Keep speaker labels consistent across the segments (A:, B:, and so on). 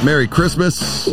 A: Merry Christmas.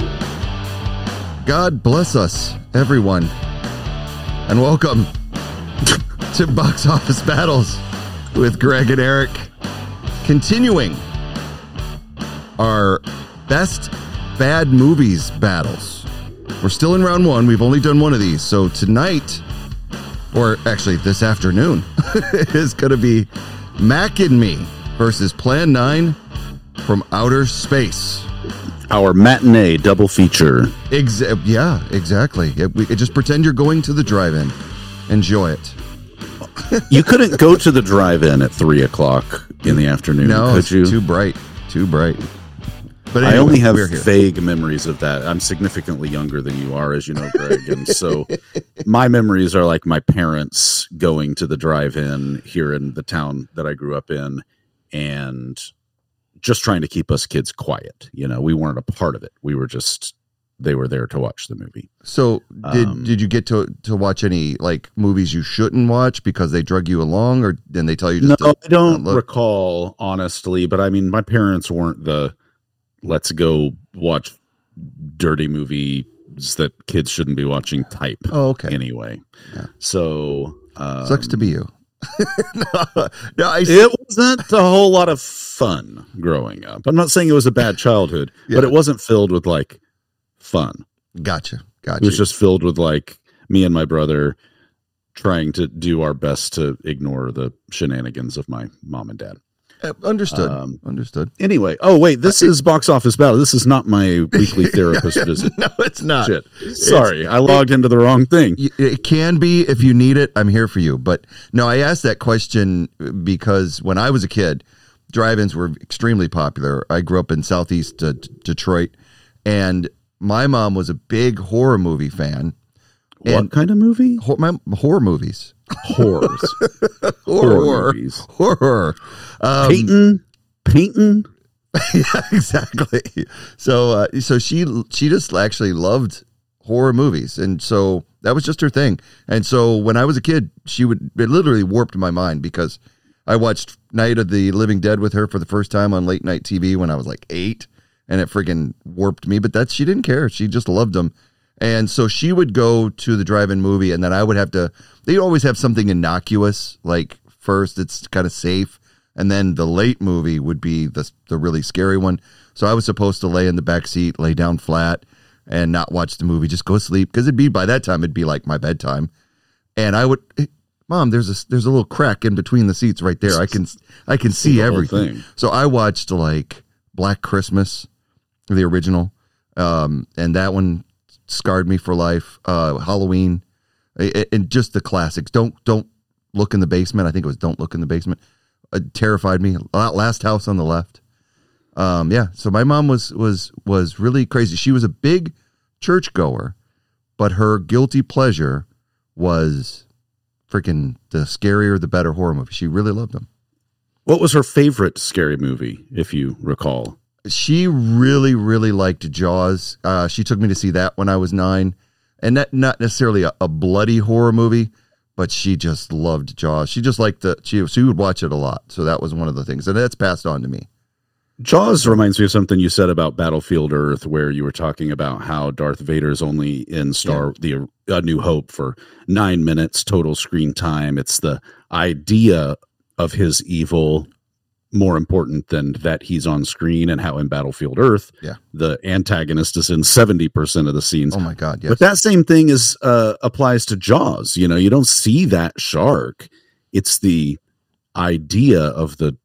A: God bless us, everyone. And welcome to Box Office Battles with Greg and Eric. Continuing our best bad movies battles. We're still in round one. We've only done one of these. So tonight, or actually this afternoon, is going to be Mac and Me versus Plan 9 from Outer Space.
B: Our matinee double feature.
A: Yeah, exactly. Just pretend you're going to the drive-in. Enjoy it.
B: You couldn't go to the drive-in at 3 o'clock in the afternoon, could you?
A: Too bright. But anyway,
B: I only have vague memories of that. I'm significantly younger than you are, as you know, Greg. And so my memories are like my parents going to the drive-in here in the town that I grew up in and just trying to keep us kids quiet. You know, we weren't a part of it. They were there to watch the movie.
A: So did you get to watch any like movies you shouldn't watch because they drug you along, or then they tell you just
B: I don't recall, honestly, but I mean, my parents weren't the let's go watch dirty movies that kids shouldn't be watching type.
A: Oh, okay.
B: Anyway.
A: Yeah.
B: So
A: sucks to be you.
B: It wasn't a whole lot of fun growing up. I'm not saying it was a bad childhood, but it wasn't filled with like fun.
A: Gotcha.
B: It was just filled with like me and my brother trying to do our best to ignore the shenanigans of my mom and dad.
A: Understood.
B: Anyway, this is Box Office Battle. This is not my weekly therapist visit.
A: No, it's not.
B: Shit. Sorry, I logged into the wrong thing.
A: It can be if you need it. I'm here for you. But no, I asked that question because when I was a kid, drive-ins were extremely popular. I grew up in southeast Detroit, and my mom was a big horror movie fan.
B: What kind of movie?
A: Horror movies.
B: Horrors.
A: Horror
B: movies.
A: Horror.
B: Painting.
A: Yeah, exactly. So she just actually loved horror movies, and so that was just her thing. And so when I was a kid, it literally warped my mind because I watched Night of the Living Dead with her for the first time on late night TV when I was like 8, and it friggin' warped me. But she didn't care. She just loved them. And so she would go to the drive-in movie, and then I would have to, they'd always have something innocuous, like first it's kind of safe, and then the late movie would be the really scary one. So I was supposed to lay in the back seat, lay down flat, and not watch the movie, just go sleep, because by that time, it'd be like my bedtime. And I would, hey, Mom, there's a little crack in between the seats right there. I can see everything. So I watched like Black Christmas, the original, and that one scarred me for life. Halloween, and just the classics. Don't Look in the Basement. I think it was Don't Look in the Basement. Terrified me. Last House on the Left. So my mom was really crazy. She was a big churchgoer, but her guilty pleasure was freaking the scarier the better horror movie. She really loved them.
B: What was her favorite scary movie, if you recall?
A: She really, really liked Jaws. She took me to see that when I was 9. And that not necessarily a bloody horror movie, but she just loved Jaws. She just liked she would watch it a lot. So that was one of the things. And that's passed on to me.
B: Jaws reminds me of something you said about Battlefield Earth, where you were talking about how Darth Vader's only in A New Hope for 9 minutes total screen time. It's the idea of his evil more important than that he's on screen, and how in Battlefield Earth, the antagonist is in 70% of the scenes.
A: Oh my God, yes.
B: But that same thing applies to Jaws. You know, you don't see that shark. It's the idea of the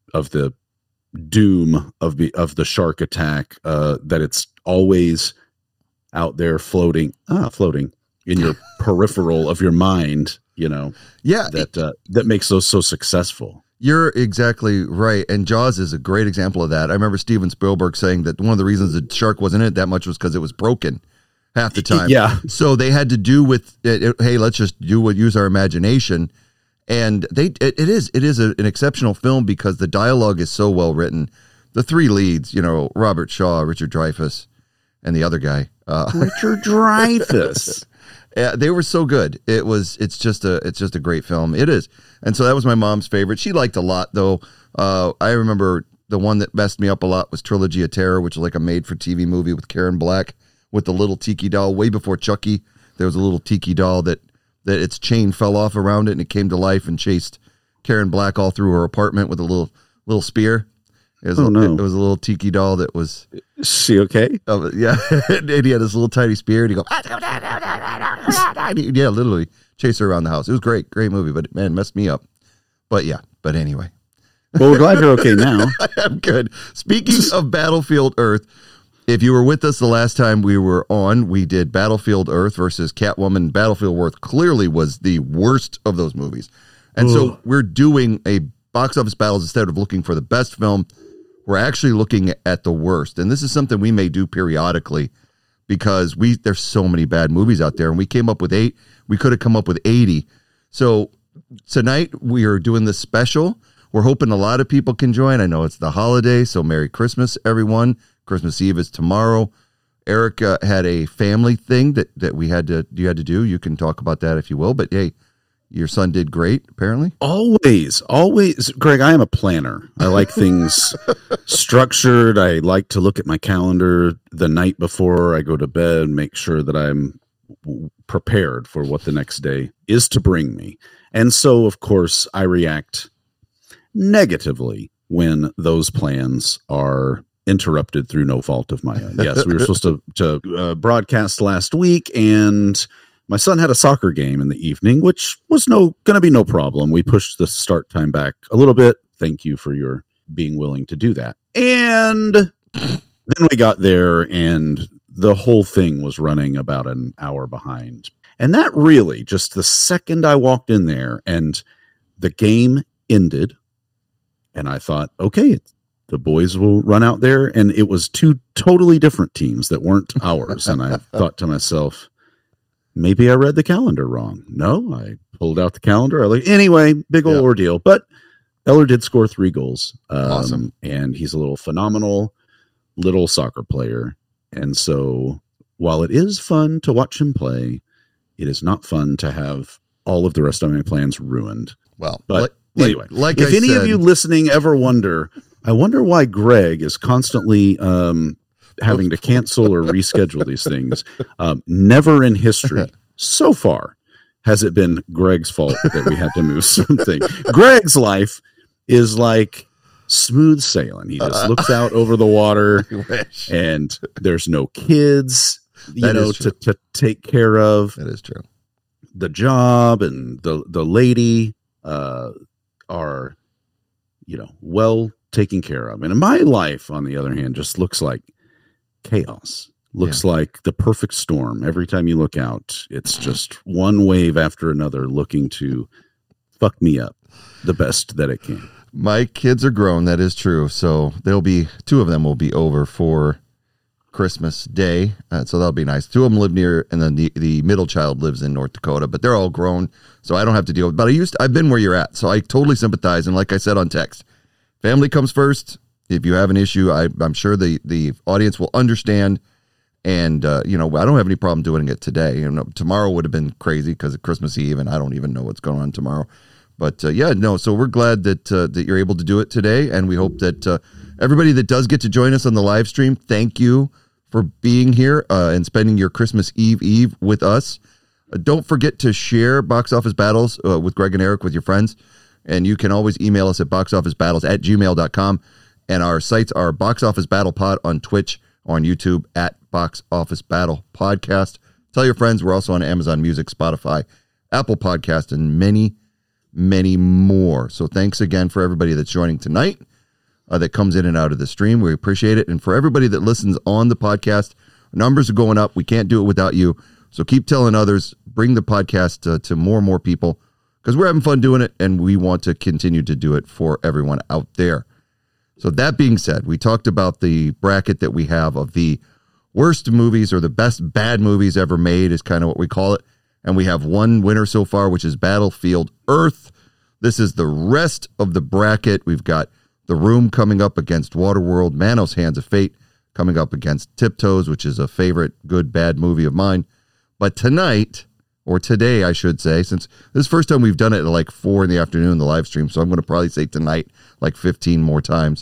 B: doom of the shark attack, that it's always out there floating in your peripheral of your mind, you know, that makes those so successful.
A: You're exactly right. And Jaws is a great example of that. I remember Steven Spielberg saying that one of the reasons the shark wasn't in it that much was because it was broken half the time.
B: Yeah.
A: So they had to do with it, hey, let's just use our imagination. And it is an exceptional film because the dialogue is so well written. The three leads, you know, Robert Shaw, Richard Dreyfuss, and the other guy,
B: Richard Dreyfuss.
A: They were so good. It's just a great film. It is. And so that was my mom's favorite. She liked a lot though. I remember the one that messed me up a lot was Trilogy of Terror, which is like a made-for-TV movie with Karen Black with the little tiki doll. Way before Chucky, there was a little tiki doll that its chain fell off around it and it came to life and chased Karen Black all through her apartment with a little spear. It was, it was a little tiki doll that was...
B: Is she okay?
A: Yeah. And he had this little tiny spear and he'd go... yeah, literally chase her around the house. It was great. Great movie, but man, messed me up. But yeah, but anyway.
B: Well, we're glad you're okay now.
A: I'm good. Speaking of Battlefield Earth, if you were with us the last time we were on, we did Battlefield Earth versus Catwoman. Battlefield Earth clearly was the worst of those movies. And so we're doing a box office battles instead of looking for the best film. We're actually looking at the worst. And this is something we may do periodically because there's so many bad movies out there. And we came up with 8. We could have come up with 80. So tonight we are doing this special. We're hoping a lot of people can join. I know it's the holiday, so Merry Christmas, everyone. Christmas Eve is tomorrow. Eric had a family thing that you had to do. You can talk about that if you will. But hey, your son did great, apparently.
B: Always. Greg, I am a planner. I like things structured. I like to look at my calendar the night before I go to bed, make sure that I'm prepared for what the next day is to bring me. And so, of course, I react negatively when those plans are interrupted through no fault of my own. Yes, we were supposed to broadcast last week, and my son had a soccer game in the evening, which was going to be no problem. We pushed the start time back a little bit. Thank you for your being willing to do that. And then we got there, and the whole thing was running about an hour behind. And that really, just the second I walked in there and the game ended, and I thought, okay, the boys will run out there. And it was 2 totally different teams that weren't ours. And I thought to myself, maybe I read the calendar wrong. No, I pulled out the calendar. Anyway, big old ordeal. But Eller did score 3 goals.
A: Awesome.
B: And he's a phenomenal little soccer player. And so while it is fun to watch him play, it is not fun to have all of the rest of my plans ruined.
A: Well,
B: but anyway,
A: if
B: any of you listening ever wonder why Greg is constantly having to cancel or reschedule these things. Never in history so far has it been Greg's fault that we had to move something. Greg's life is like smooth sailing. He just looks out over the water and there's no kids, to take care of.
A: That is true.
B: The job and the lady are, well taken care of. And my life, on the other hand, just looks like chaos. Looks like the perfect storm. Every time you look out, it's just one wave after another looking to fuck me up the best that it can.
A: My kids are grown. That is true. So 2 of them will be over for Christmas Day. So that'll be nice. 2 of them live near, and then the middle child lives in North Dakota, but they're all grown. So I don't have to deal with it. But I've been where you're at. So I totally sympathize. And like I said on text, family comes first. If you have an issue, I'm sure the audience will understand. And, I don't have any problem doing it today. Tomorrow would have been crazy because of Christmas Eve, and I don't even know what's going on tomorrow. But, so we're glad that you're able to do it today. And we hope that everybody that does get to join us on the live stream, thank you for being here and spending your Christmas Eve with us. Don't forget to share Box Office Battles with Greg and Eric with your friends. And you can always email us at boxofficebattles@gmail.com. And our sites are Box Office Battle Pod on Twitch, on YouTube at Box Office Battle Podcast. Tell your friends. We're also on Amazon Music, Spotify, Apple Podcast, and many, many more. So thanks again for everybody that's joining tonight that comes in and out of the stream. We appreciate it. And for everybody that listens on the podcast, numbers are going up. We can't do it without you. So keep telling others. Bring the podcast to more and more people because we're having fun doing it, and we want to continue to do it for everyone out there. So that being said, we talked about the bracket that we have of the worst movies or the best bad movies ever made is kind of what we call it. And we have one winner so far, which is Battlefield Earth. This is the rest of the bracket. We've got The Room coming up against Waterworld, Manos Hands of Fate coming up against Tiptoes, which is a favorite good bad movie of mine. But tonight, or today, I should say, since this is the first time we've done it at like 4 in the afternoon, the live stream, so I'm going to probably say tonight like 15 more times.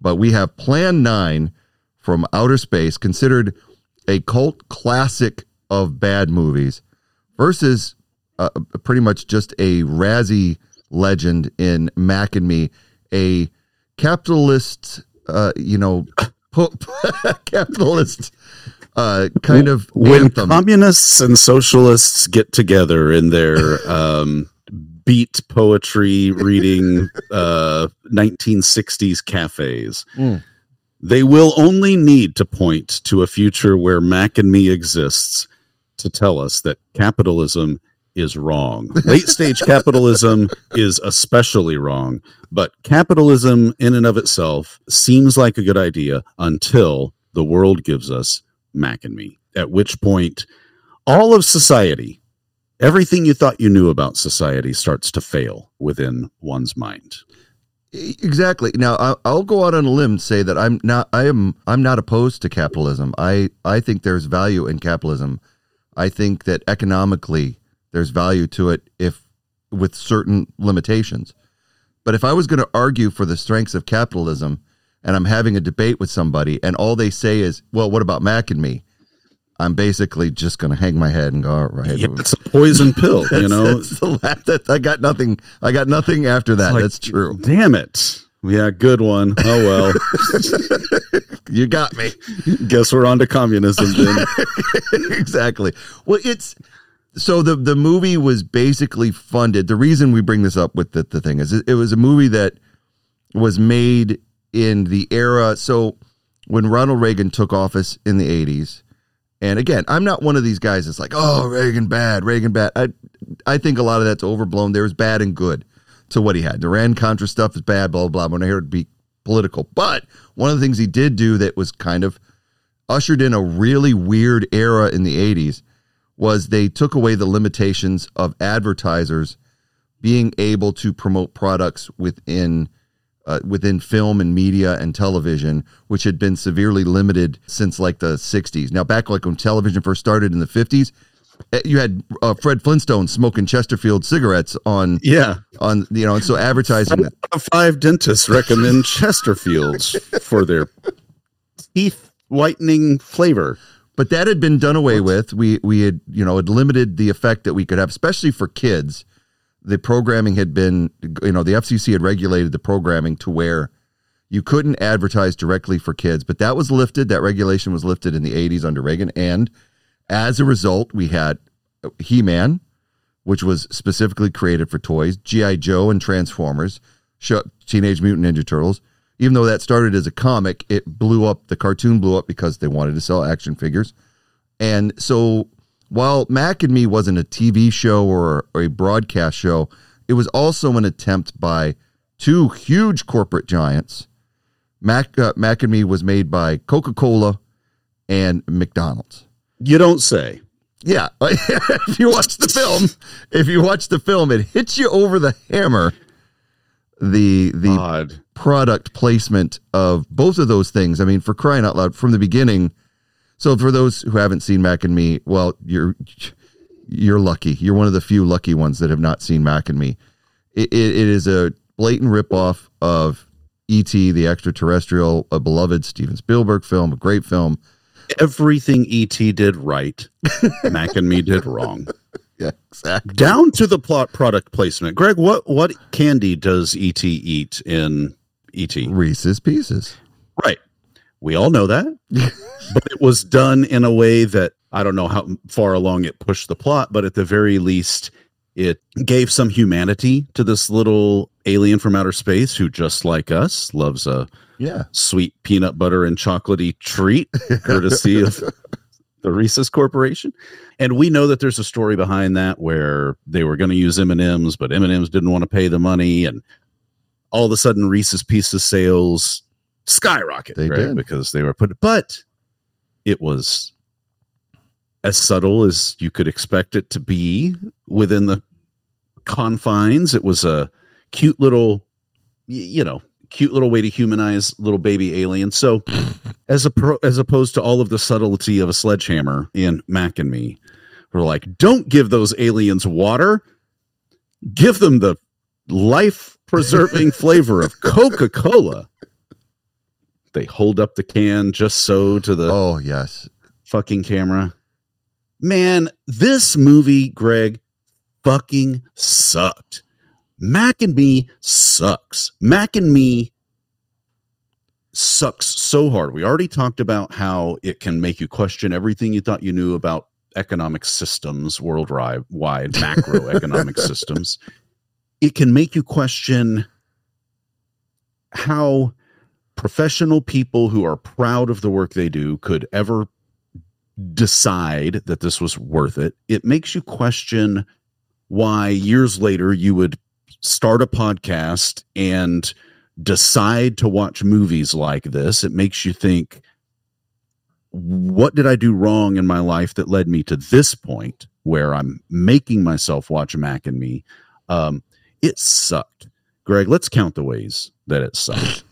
A: But we have Plan 9 from Outer Space, considered a cult classic of bad movies, versus pretty much just a Razzie legend in Mac and Me, a capitalist, capitalist kind of
B: when
A: anthem.
B: Communists and socialists get together in their beat poetry reading 1960s cafes. They will only need to point to a future where Mac and Me exists to tell us that capitalism is wrong. Late stage capitalism is especially wrong, but capitalism in and of itself seems like a good idea until the world gives us Mac and Me, at which point all of society, everything you thought you knew about society, starts to fail within one's mind.
A: Exactly. Now, I'll go out on a limb and say that I'm not opposed to capitalism. I think there's value in capitalism. I think that economically there's value to it, if with certain limitations. But if I was going to argue for the strengths of capitalism, and I'm having a debate with somebody, and all they say is, "Well, what about Mac and Me?" I'm basically just going to hang my head and go, "All right."
B: Yeah, it's a poison pill, you know.
A: I got nothing. I got nothing after that.
B: Like,
A: that's true.
B: Damn it. Yeah, good one. Oh, well.
A: You got me.
B: Guess we're on to communism then.
A: Exactly. Well, so the movie was basically funded. The reason we bring this up with the thing is it was a movie that was made in the era. So when Ronald Reagan took office in the 80s, and again, I'm not one of these guys that's like, "Oh, Reagan bad. I think a lot of that's overblown. There was bad and good to what he had. The Iran-Contra stuff is bad, blah, blah, blah. When I heard it be political. But one of the things he did do that was kind of ushered in a really weird era in the 80s was they took away the limitations of advertisers being able to promote products within film and media and television, which had been severely limited since like the 60s. Now, back like when television first started in the 50s, you had Fred Flintstone smoking Chesterfield cigarettes on, and so advertising.
B: 4 out of 5 dentists recommend Chesterfields for their teeth whitening flavor.
A: But that had been done away with. We had, had limited the effect that we could have, especially for kids. The programming had been, the FCC had regulated the programming to where you couldn't advertise directly for kids, but that was lifted. That regulation was lifted in the 80s under Reagan. And as a result, we had He-Man, which was specifically created for toys, G.I. Joe and Transformers, Teenage Mutant Ninja Turtles. Even though that started as a comic, it blew up. The cartoon blew up because they wanted to sell action figures. And so while Mac and Me wasn't a TV show or a broadcast show, it was also an attempt by 2 huge corporate giants. Mac and Me was made by Coca-Cola and McDonald's.
B: You don't say.
A: Yeah. If you watch the film, it hits you over the hammer. The
B: Odd
A: product placement of both of those things. I mean, for crying out loud, from the beginning. So for those who haven't seen Mac and Me, well, you're lucky. You're one of the few lucky ones that have not seen Mac and Me. It is a blatant ripoff of E.T., the extraterrestrial, a beloved Steven Spielberg film, a great film.
B: Everything E.T. did right, Mac and Me did wrong.
A: Yeah, exactly.
B: Down to the product placement. Greg, what candy does E.T. eat in E.T.?
A: Reese's Pieces.
B: Right. We all know that. But it was done in a way that I don't know how far along it pushed the plot, but at the very least, it gave some humanity to this little alien from outer space who, just like us, loves a sweet peanut butter and chocolatey treat, courtesy of the Reese's Corporation. And we know that there's a story behind that where they were going to use M&Ms, but M&Ms didn't want to pay the money. And all of a sudden, Reese's Pieces sales skyrocket, right? Because they were but it was as subtle as you could expect it to be within the confines. It was a cute little way to humanize little baby alien. So as opposed to all of the subtlety of a sledgehammer in Mac and Me, we're like, don't give those aliens water. Give them the life-preserving flavor of Coca-Cola. they hold up the can just so to the
A: Oh, yes.
B: fucking camera. Man, this movie, Greg, fucking sucked. Mac and Me sucks. Mac and Me sucks so hard. We already talked about how it can make you question everything you thought you knew about economic systems worldwide, macroeconomic systems. It can make you question how professional people who are proud of the work they do could ever decide that this was worth it. It makes you question why years later you would start a podcast and decide to watch movies like this. It makes you think, what did I do wrong in my life that led me to this point where I'm making myself watch Mac and Me? It sucked. Greg, let's count the ways that it sucked.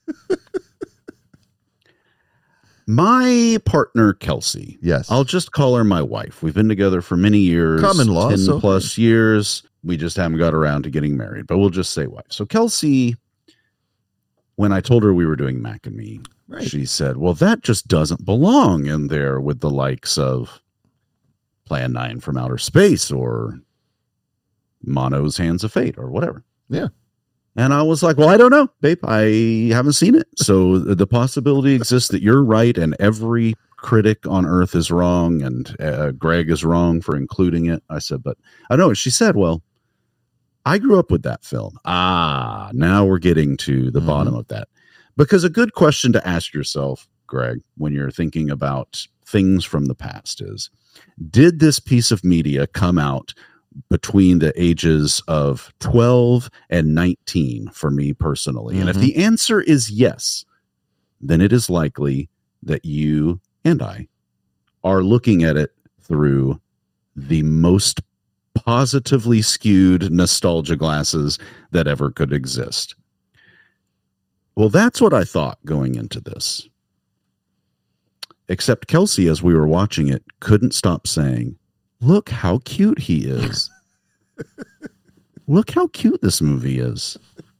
B: My partner, Kelsey.
A: Yes.
B: I'll just call her my wife. We've been together for many years.
A: Common law.
B: 10 plus years. We just haven't got around to getting married, but we'll just say wife. So Kelsey, when I told her we were doing Mac and Me,
A: Right.
B: she said, well, that just doesn't belong in there with the likes of Plan 9 from Outer Space or Mono's Hands of Fate or whatever.
A: Yeah.
B: And I was like, well, I don't know, babe. I haven't seen it. So the possibility exists that you're right and every critic on earth is wrong and Greg is wrong for including it. I said, but I don't know. She said, well, I grew up with that film. Now we're getting to the bottom of that. Because a good question to ask yourself, Greg, when you're thinking about things from the past is, did this piece of media come out between the ages of 12 and 19 for me personally? And if the answer is yes, then it is likely that you and I are looking at it through the most positively skewed nostalgia glasses that ever could exist. Well, that's what I thought going into this. Except Kelsey, as we were watching it, couldn't stop saying, look how cute he is. Look how cute this movie is.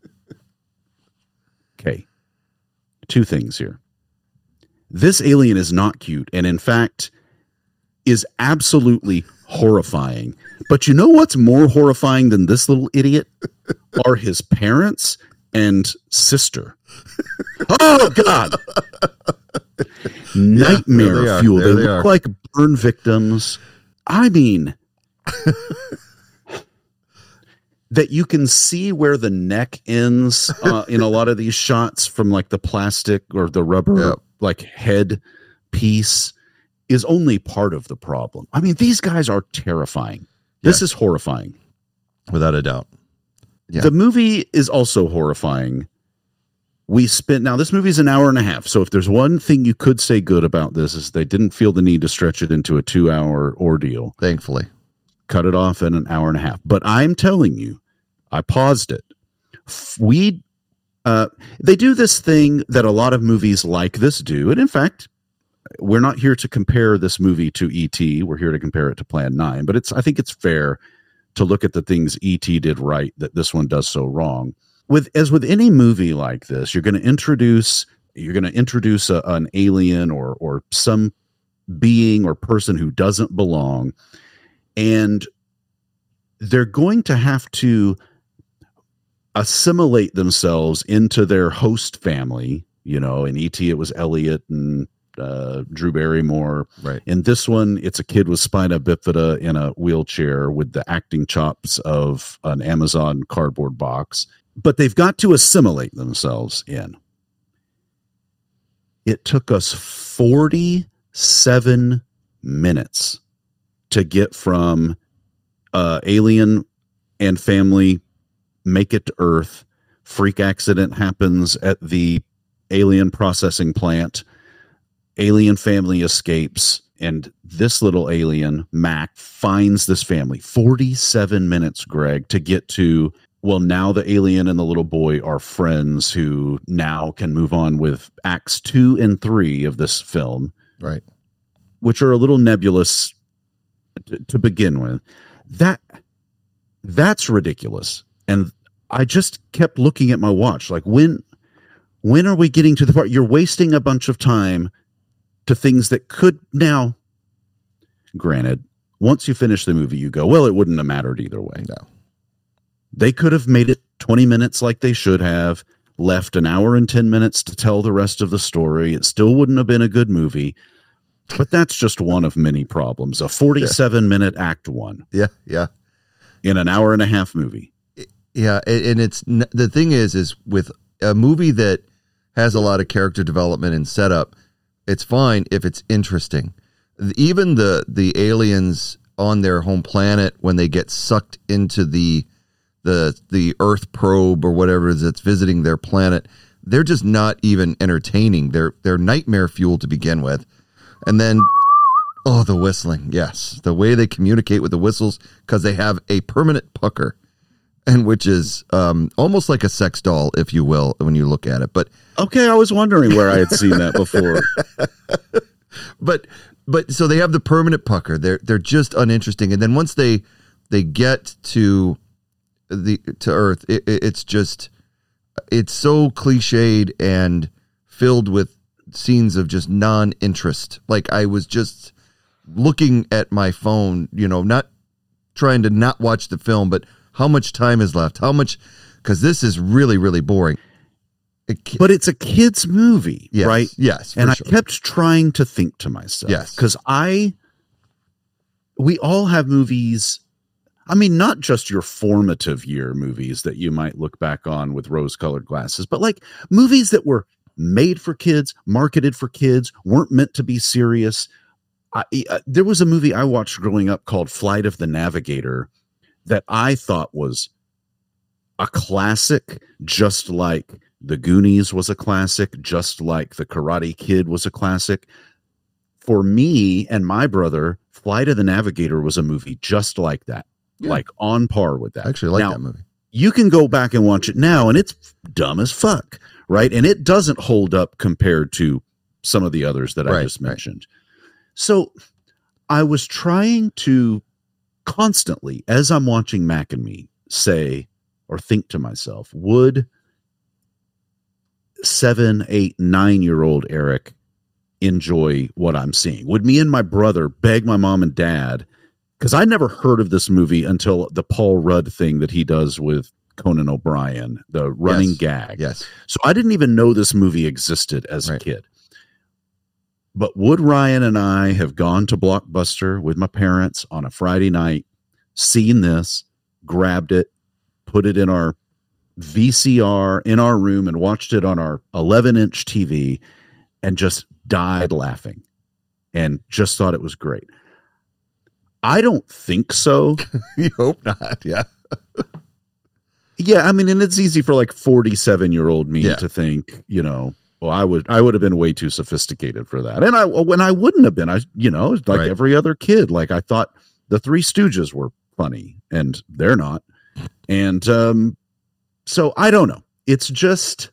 B: Okay. Two things here. This alien is not cute, and in fact, is absolutely horrifying. But you know what's more horrifying than this little idiot? Are his parents and sister. Oh, God. Nightmare fuel. They look like burn victims. I mean, that you can see where the neck ends in a lot of these shots from like the plastic or the rubber like head piece is only part of the problem. I mean, these guys are terrifying. This is horrifying.
A: Without a doubt. Yeah.
B: The movie is also horrifying. Now this movie is an hour and a half. So if there's one thing you could say good about this is they didn't feel the need to stretch it into a 2-hour ordeal.
A: Thankfully.
B: Cut it off in an hour and a half. But I'm telling you, I paused it. They do this thing that a lot of movies like this do. And in fact, we're not here to compare this movie to E.T. We're here to compare it to Plan 9. But I think it's fair to look at the things E.T. did right that this one does so wrong. As with any movie like this, you're going to introduce an alien or some being or person who doesn't belong, and they're going to have to assimilate themselves into their host family. You know, in E.T. it was Elliot and Drew Barrymore.
A: Right.
B: In this one, it's a kid with spina bifida in a wheelchair with the acting chops of an Amazon cardboard box. But they've got to assimilate themselves in. It took us 47 minutes to get from alien and family make it to Earth. Freak accident happens at the alien processing plant. Alien family escapes, and this little alien, Mac, finds this family. 47 minutes, Greg, to get to, well, now the alien and the little boy are friends who now can move on with acts 2 and 3 of this film.
A: Right.
B: Which are a little nebulous to begin with. That's ridiculous. And I just kept looking at my watch. Like, when when are we getting to the part? You're wasting a bunch of time to things that could now, granted, once you finish the movie, you go, well, it wouldn't have mattered either way.
A: No.
B: They could have made it 20 minutes like they should have, left an hour and 10 minutes to tell the rest of the story. It still wouldn't have been a good movie. But that's just one of many problems. A 47-minute act one.
A: Yeah, yeah.
B: In an hour and a half movie.
A: Yeah, and it's the thing is with a movie that has a lot of character development and setup, it's fine if it's interesting. Even the aliens on their home planet, when they get sucked into the Earth probe or whatever it is that's visiting their planet, they're just not even entertaining. They're nightmare fuel to begin with. And then, the whistling. Yes. The way they communicate with the whistles, because they have a permanent pucker, and which is almost like a sex doll, if you will, when you look at it. But
B: okay, I was wondering where I had seen that before.
A: But so they have the permanent pucker. They're just uninteresting. And then once they get to Earth, it's so cliched and filled with scenes of just non-interest. Like, I was just looking at my phone, not trying to not watch the film, but how much time is left? How much? Because this is really, really boring.
B: But it's a kid's movie,
A: yes,
B: right?
A: Yes.
B: And
A: sure.
B: I kept trying to think to myself,
A: yes,
B: because we all have movies. I mean, not just your formative year movies that you might look back on with rose-colored glasses, but like movies that were made for kids, marketed for kids, weren't meant to be serious. There was a movie I watched growing up called Flight of the Navigator that I thought was a classic, just like The Goonies was a classic, just like The Karate Kid was a classic. For me and my brother, Flight of the Navigator was a movie just like that, like on par with that.
A: I actually like that movie.
B: You can go back and watch it now, and it's dumb as fuck, right? And it doesn't hold up compared to some of the others that I just mentioned. So I was trying to constantly, as I'm watching Mac and Me, say or think to myself, would 7, 8, 9-year-old Eric enjoy what I'm seeing? Would me and my brother beg my mom and dad? Because I never heard of this movie until the Paul Rudd thing that he does with Conan O'Brien, the running gag.
A: Yes.
B: So I didn't even know this movie existed as a kid. But would Ryan and I have gone to Blockbuster with my parents on a Friday night, seen this, grabbed it, put it in our VCR in our room and watched it on our 11-inch TV and just died laughing and just thought it was great? I don't think so.
A: You hope not. Yeah.
B: Yeah. I mean, and it's easy for like 47-year-old me to think, well, I would have been way too sophisticated for that. And I wouldn't have been, like every other kid, like I thought the Three Stooges were funny and they're not. And, so I don't know. It's just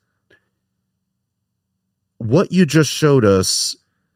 B: what you just showed us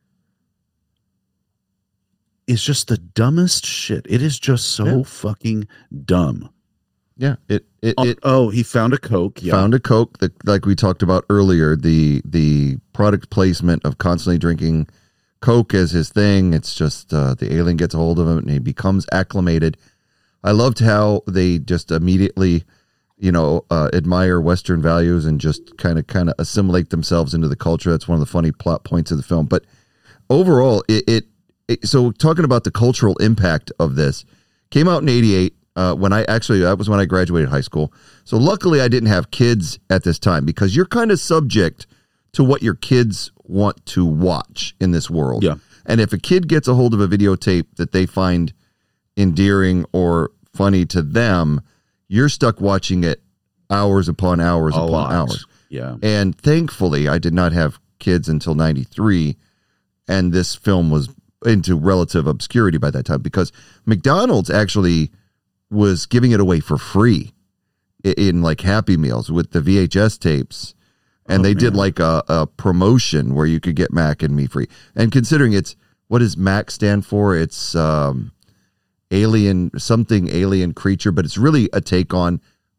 B: is just the dumbest shit. It is just so fucking dumb.
A: Yeah.
B: He found a Coke. Yeah.
A: Found a Coke that, like we talked about earlier, the product placement of constantly drinking Coke as his thing. It's just the alien gets a hold of him and he becomes acclimated. I loved how they just immediately, admire Western values and just kind of assimilate themselves into the culture. That's one of the funny plot points of the film. But overall, so talking about the cultural impact of this, came out in 88. That was when I graduated high school. So luckily I didn't have kids at this time, because you're kind of subject to what your kids want to watch in this world.
B: Yeah.
A: And if a kid gets a hold of a videotape that they find endearing or funny to them, you're stuck watching it hours upon hours upon hours.
B: Yeah.
A: And thankfully I did not have kids until 93. And this film was into relative obscurity by that time, because McDonald's actually was giving it away for free in like Happy Meals with the VHS tapes. And they did like a promotion where you could get Mac and Me free. And considering what does Mac stand for? It's alien creature, but it's really a take on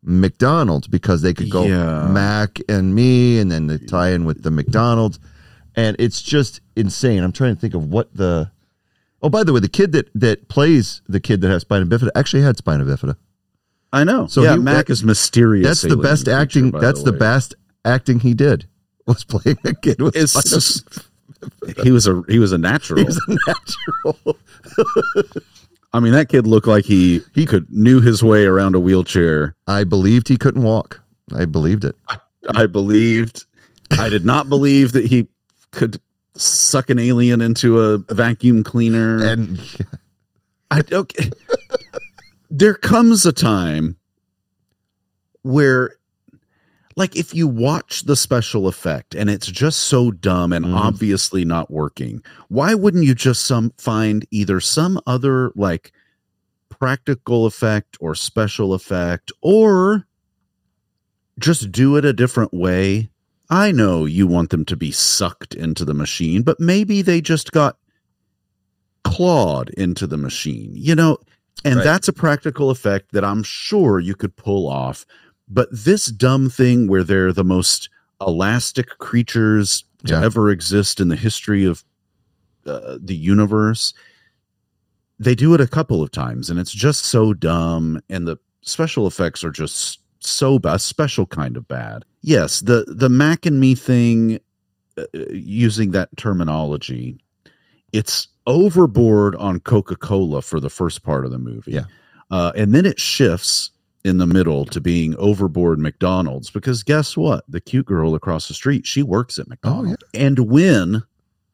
A: McDonald's because they could go Mac and Me, and then the tie in with the McDonald's. And it's just insane. I'm trying to think of what the... Oh, by the way, the kid that plays the kid that has spina bifida actually had spina bifida.
B: I know. So Mac is mysterious.
A: That's the best acting. That's the best acting he did, was playing a kid with spina bifida.
B: He was a natural.
A: He was a natural.
B: I mean, that kid looked like he knew his way around a wheelchair.
A: I believed he couldn't walk. I believed it.
B: I did not believe that he could suck an alien into a vacuum cleaner.
A: And
B: okay. There comes a time where, like, if you watch the special effect and it's just so dumb and obviously not working, why wouldn't you just find either some other like practical effect or special effect, or just do it a different way? I know you want them to be sucked into the machine, but maybe they just got clawed into the machine, you know, and that's a practical effect that I'm sure you could pull off. But this dumb thing where they're the most elastic creatures to ever exist in the history of the universe, they do it a couple of times, and it's just so dumb, and the special effects are just so bad, special kind of bad. Yes, the Mac and Me thing, using that terminology, it's overboard on Coca-Cola for the first part of the movie. And then it shifts in the middle to being overboard McDonald's, because guess what? The cute girl across the street, she works at McDonald's. And when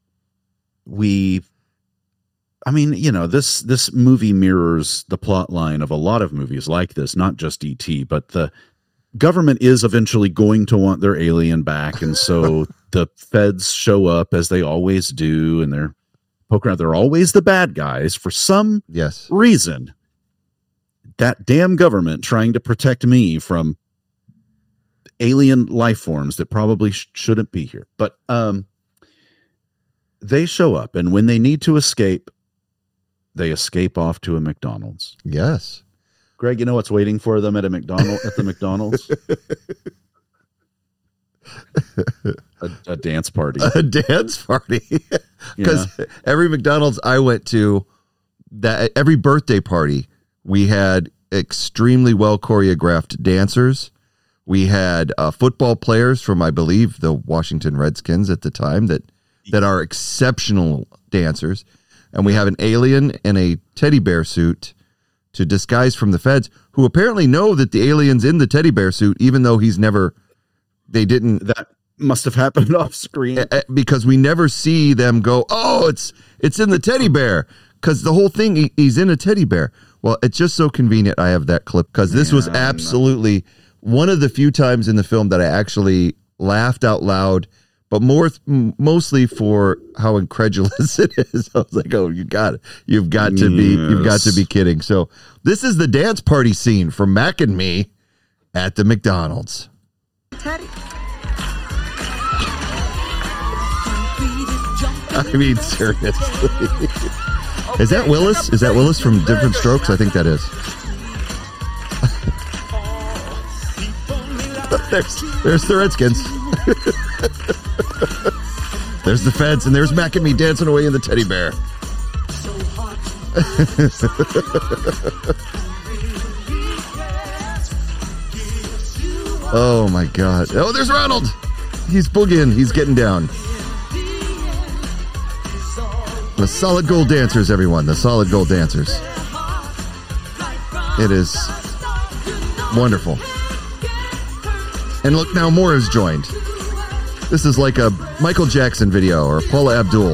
B: I mean, you know, this movie mirrors the plot line of a lot of movies like this, not just E.T., but the government is eventually going to want their alien back. And so the feds show up, as they always do, and they're poking around. They're always the bad guys for some reason. That damn government trying to protect me from alien life forms that probably shouldn't be here. But they show up, and when they need to escape, they escape off to a McDonald's.
A: Yes.
B: Greg, you know what's waiting for them at the McDonald's? a dance party.
A: A dance party. Because every McDonald's I went to, every birthday party, we had extremely well choreographed dancers. We had football players from, I believe, the Washington Redskins at the time that are exceptional dancers. And we have an alien in a teddy bear suit to disguise from the feds, who apparently know that the alien's in the teddy bear suit, even though
B: that must have happened off screen,
A: because we never see them go, oh, it's in the teddy bear, because the whole thing, he's in a teddy bear. Well, it's just so convenient I have that clip, because this was absolutely one of the few times in the film that I actually laughed out loud, but mostly for how incredulous it is. I was like, "Oh, you've got to be kidding!" So this is the dance party scene from Mac and Me at the McDonald's. I mean, seriously, is that Willis? Is that Willis from Different Strokes? I think that is. There's the Redskins. There's the feds, and there's Mac and Me dancing away in the teddy bear. Oh my God. Oh, there's Ronald. He's boogieing. He's getting down. The Solid Gold Dancers, everyone. The Solid Gold Dancers. It is wonderful. And look, now more has joined. This is like a Michael Jackson video or Paula Abdul.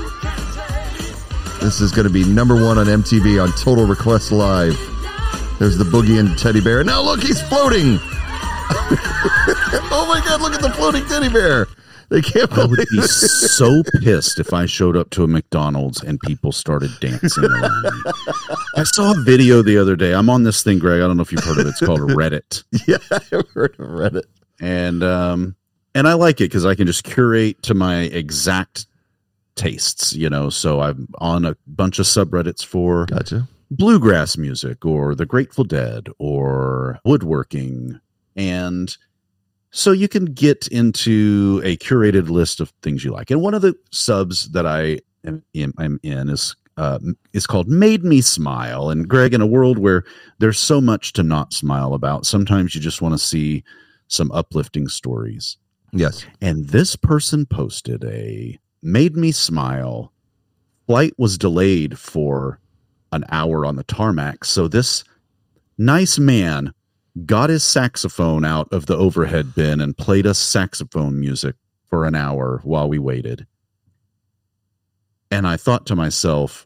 A: This is going to be #1 on MTV on Total Request Live. There's the Boogie and teddy bear. And now look, he's floating. Oh my God, look at the floating teddy bear. They can't believe
B: I would be so pissed if I showed up to a McDonald's and people started dancing around me. I saw a video the other day. I'm on this thing, Greg. I don't know if you've heard of it. It's called Reddit.
A: Yeah, I've heard of Reddit.
B: And I like it because I can just curate to my exact tastes, you know. So I'm on a bunch of subreddits for bluegrass music or the Grateful Dead or woodworking. And so you can get into a curated list of things you like. And one of the subs that I'm in is called Made Me Smile. And Greg, in a world where there's so much to not smile about, sometimes you just want to see some uplifting stories.
A: Yes.
B: And this person posted a Made Me Smile. Flight was delayed for an hour on the tarmac. So this nice man got his saxophone out of the overhead bin and played us saxophone music for an hour while we waited. And I thought to myself,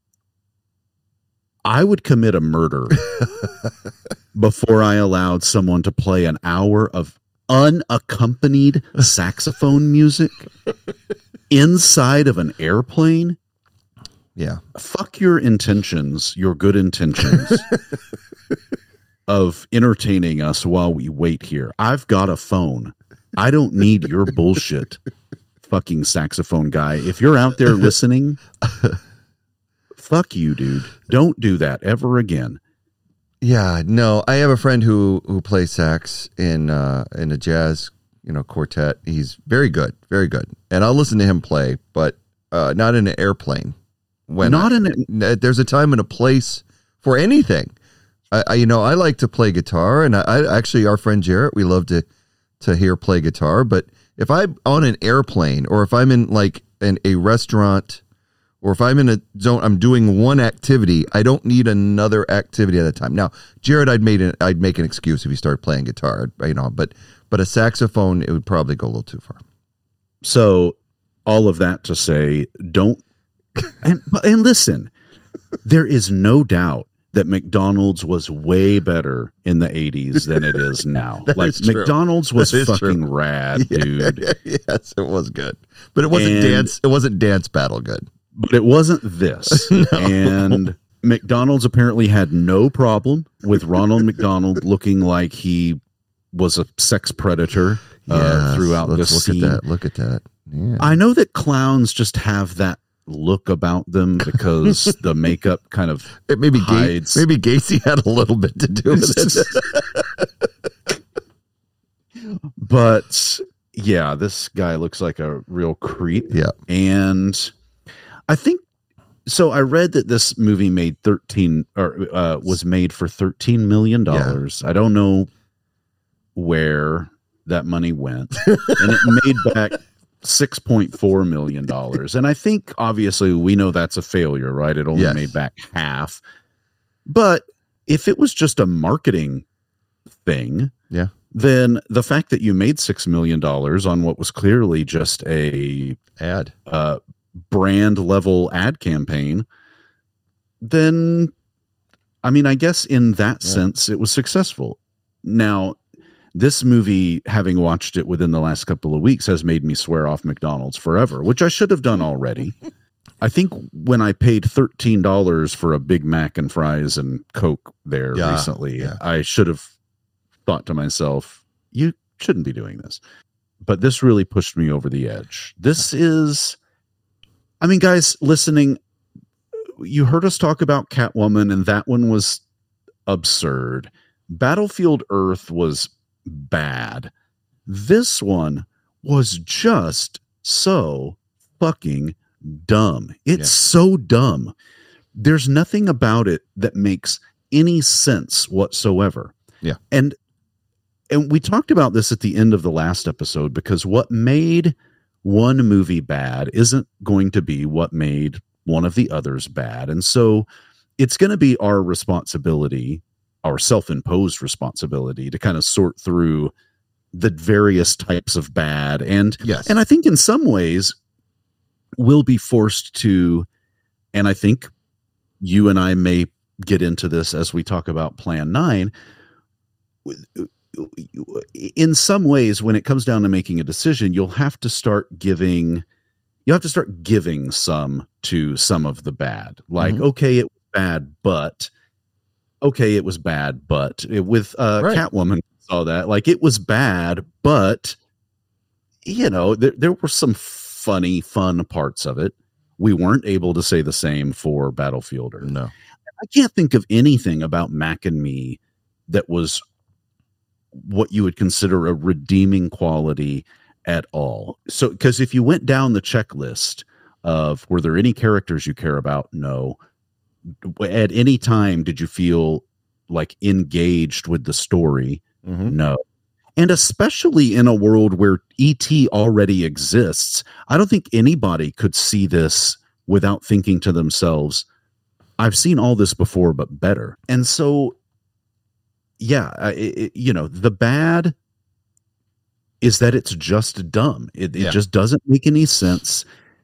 B: I would commit a murder before I allowed someone to play an hour of unaccompanied saxophone music inside of an airplane.
A: Yeah.
B: Fuck your intentions, your good intentions of entertaining us while we wait here. I've got a phone. I don't need your bullshit, fucking saxophone guy. If you're out there listening, fuck you, dude. Don't do that ever again.
A: Yeah, no. I have a friend who plays sax in a jazz, quartet. He's very good, and I'll listen to him play, but not in an airplane. There's a time and a place for anything. I like to play guitar, and I actually, our friend Jarrett, we love to hear play guitar. But if I'm on an airplane, or if I'm in like a restaurant, or if I'm in a zone, I'm doing one activity, I don't need another activity at a time. Now, Jarrett, I'd make an excuse if he started playing guitar, but a saxophone, it would probably go a little too far.
B: So all of that to say, don't. And listen, there is no doubt that McDonald's was way better in the 80s than it is now. Like, McDonald's was fucking rad, dude.
A: Yes, it was good. But it wasn't dance battle good.
B: But it wasn't this. No. And McDonald's apparently had no problem with Ronald McDonald looking like he was a sex predator throughout the scene.
A: Look at that. Yeah.
B: I know that clowns just have that look about them because the makeup kind of hides.
A: Maybe Gacy had a little bit to do with it.
B: But yeah, this guy looks like a real creep.
A: Yeah.
B: And I think so. I read that this movie made was made for $13 million. Yeah. I don't know where that money went, and it made back $6.4 million. And I think obviously we know that's a failure, right? It only made back half. But if it was just a marketing thing, then the fact that you made $6 million on what was clearly just a brand level ad campaign, then I mean, I guess in that sense it was successful. Now, this movie, having watched it within the last couple of weeks, has made me swear off McDonald's forever, which I should have done already. I think when I paid $13 for a Big Mac and fries and Coke there recently, I should have thought to myself, you shouldn't be doing this. But this really pushed me over the edge. This is, I mean, guys, listening, you heard us talk about Catwoman, and that one was absurd. Battlefield Earth was bad. This one was just so fucking dumb. It's so dumb. There's nothing about it that makes any sense whatsoever.
A: Yeah.
B: And we talked about this at the end of the last episode, because what made one movie bad isn't going to be what made one of the others bad. And so it's going to be our responsibility, our self-imposed responsibility, to kind of sort through the various types of bad. And I think in some ways we'll be forced to, and I think you and I may get into this as we talk about Plan 9, in some ways, when it comes down to making a decision, you'll have to start giving some to some of the bad. Like, okay, it was bad, but with Catwoman, saw that, like, it was bad, but there were some fun parts of it. We weren't able to say the same for Battlefield Earth.
A: No.
B: I can't think of anything about Mac and Me that was what you would consider a redeeming quality at all. So, because if you went down the checklist of were there any characters you care about? No. At any time, did you feel like engaged with the story? No. And especially in a world where E.T. already exists, I don't think anybody could see this without thinking to themselves, I've seen all this before, but better. And so, yeah, the bad is that it's just dumb. It just doesn't make any sense.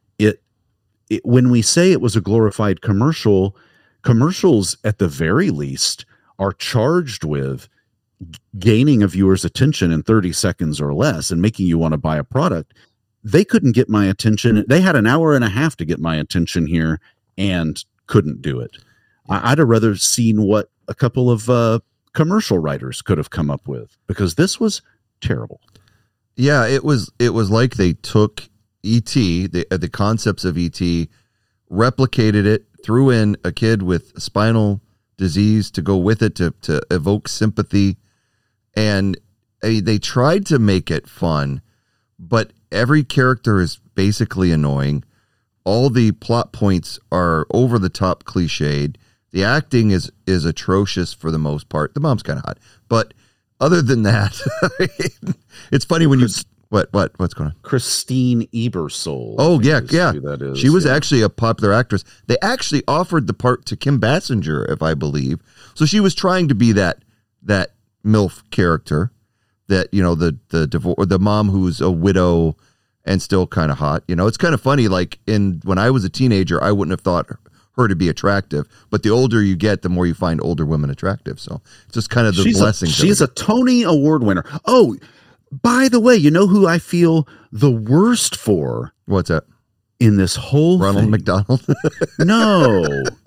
B: When we say it was a glorified commercial, commercials at the very least are charged with gaining a viewer's attention in 30 seconds or less and making you want to buy a product. They couldn't get my attention. They had an hour and a half to get my attention here and couldn't do it. I'd have rather seen what a couple of commercial writers could have come up with, because this was terrible.
A: Yeah, it was like they took E.T., the concepts of E.T., replicated it, threw in a kid with spinal disease to go with it to evoke sympathy, and they tried to make it fun, but every character is basically annoying. All the plot points are over the top cliched. The acting is atrocious for the most part. The mom's kind of hot, but other than that, it's funny when what's going on?
B: Christine Ebersole.
A: Oh yeah.
B: That is.
A: She was actually a popular actress. They actually offered the part to Kim Basinger, if I believe. So she was trying to be that MILF character, that the mom who's a widow and still kind of hot. It's kind of funny. Like when I was a teenager, I wouldn't have thought her to be attractive, but the older you get, the more you find older women attractive. So it's just kind of the blessing.
B: She's a Tony Award winner. Oh, by the way, you know who I feel the worst for?
A: What's that?
B: In this whole
A: Ronald
B: thing?
A: McDonald?
B: No.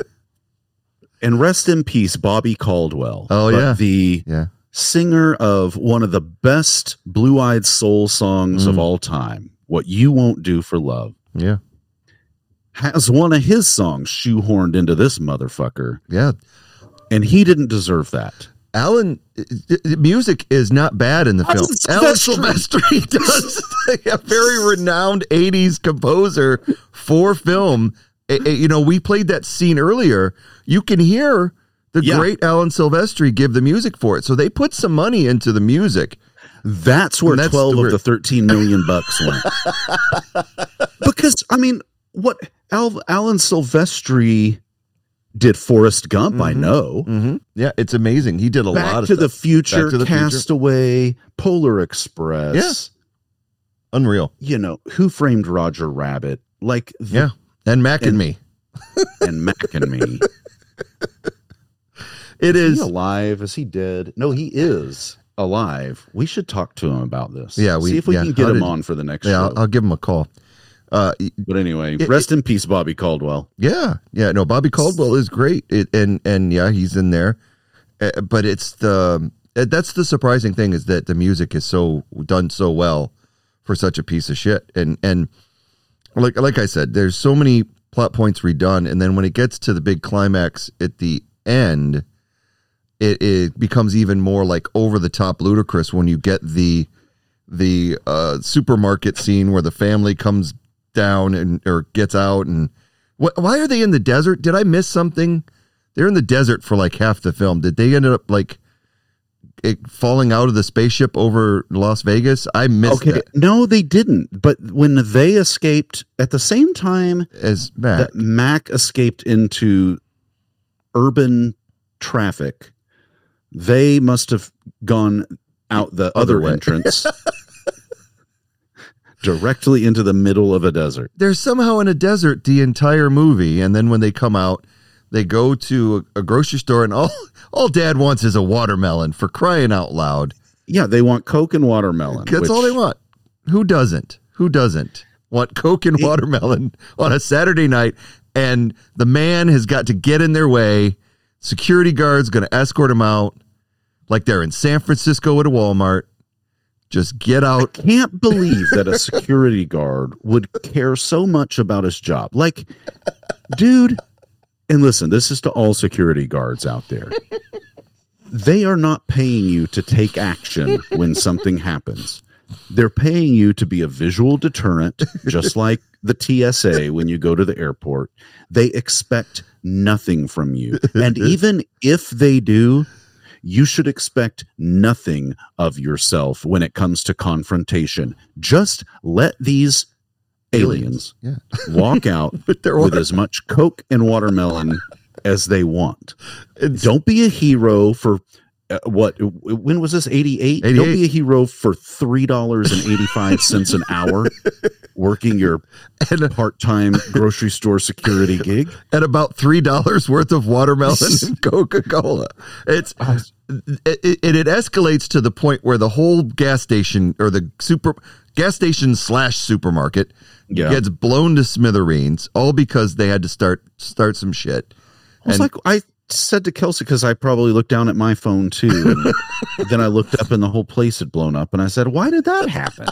B: And rest in peace, Bobby Caldwell.
A: Oh,
B: but
A: yeah.
B: The singer of one of the best blue-eyed soul songs of all time, What You Won't Do for Love.
A: Yeah.
B: Has one of his songs shoehorned into this motherfucker.
A: Yeah.
B: And he didn't deserve that.
A: The music is not bad in the film. Alan Silvestri does a very renowned 80s composer for film. We played that scene earlier. You can hear the great Alan Silvestri give the music for it. So they put some money into the music.
B: That's where 12 of the 13 million bucks went. Because, I mean, what Alan Silvestri did Forrest Gump, I know.
A: Mm-hmm. Yeah, it's amazing. He did a lot of stuff.
B: Back to the Future, Castaway, Polar Express.
A: Yeah. Unreal.
B: Who Framed Roger Rabbit?
A: And Mac and Me.
B: And Mac and Me. Is he alive? Is he dead? No, he is alive. We should talk to him about this.
A: Yeah,
B: see if we can get him on for the next show.
A: I'll give him a call.
B: But anyway, rest in peace, Bobby Caldwell.
A: Yeah. No, Bobby Caldwell is great. And he's in there. But that's the surprising thing, is that the music is done so well for such a piece of shit. And like I said, there's so many plot points redone, and then when it gets to the big climax at the end, it becomes even more like over the top ludicrous when you get the supermarket scene where the family comes down or gets out. And why are they in the desert? Did I miss something? They're in the desert for like half the film. Did they end up like falling out of the spaceship over Las Vegas? I missed that.
B: No, they didn't. But when they escaped at the same time
A: as
B: Mac escaped into urban traffic, they must have gone out the other entrance. Directly into the middle of a desert.
A: They're somehow in a desert the entire movie, and then when they come out, they go to a grocery store, and all Dad wants is a watermelon, for crying out loud.
B: Yeah, they want Coke and watermelon.
A: That's all they want. Who doesn't want Coke and watermelon on a Saturday night? And the man has got to get in their way. Security guard's going to escort him out like they're in San Francisco at a Walmart. Just get out.
B: I can't believe that a security guard would care so much about his job. Like, dude, And listen, this is to all security guards out there. They are not paying you to take action when something happens. They're paying you to be a visual deterrent, just like the TSA when you go to the airport. They expect nothing from you. And even if they do, you should expect nothing of yourself when it comes to confrontation. Just let these aliens walk out with as much Coke and watermelon as they want. Don't be a hero for when was this? 88? Don't be a hero for $3.85 an hour working your part-time grocery store security gig
A: at about $3 worth of watermelon and Coca-Cola. It escalates to the point where the whole gas station or the gas station / supermarket gets blown to smithereens, all because they had to start some shit.
B: I said to Kelsey, because I probably looked down at my phone too, and then I looked up and the whole place had blown up, and I said, why did that happen?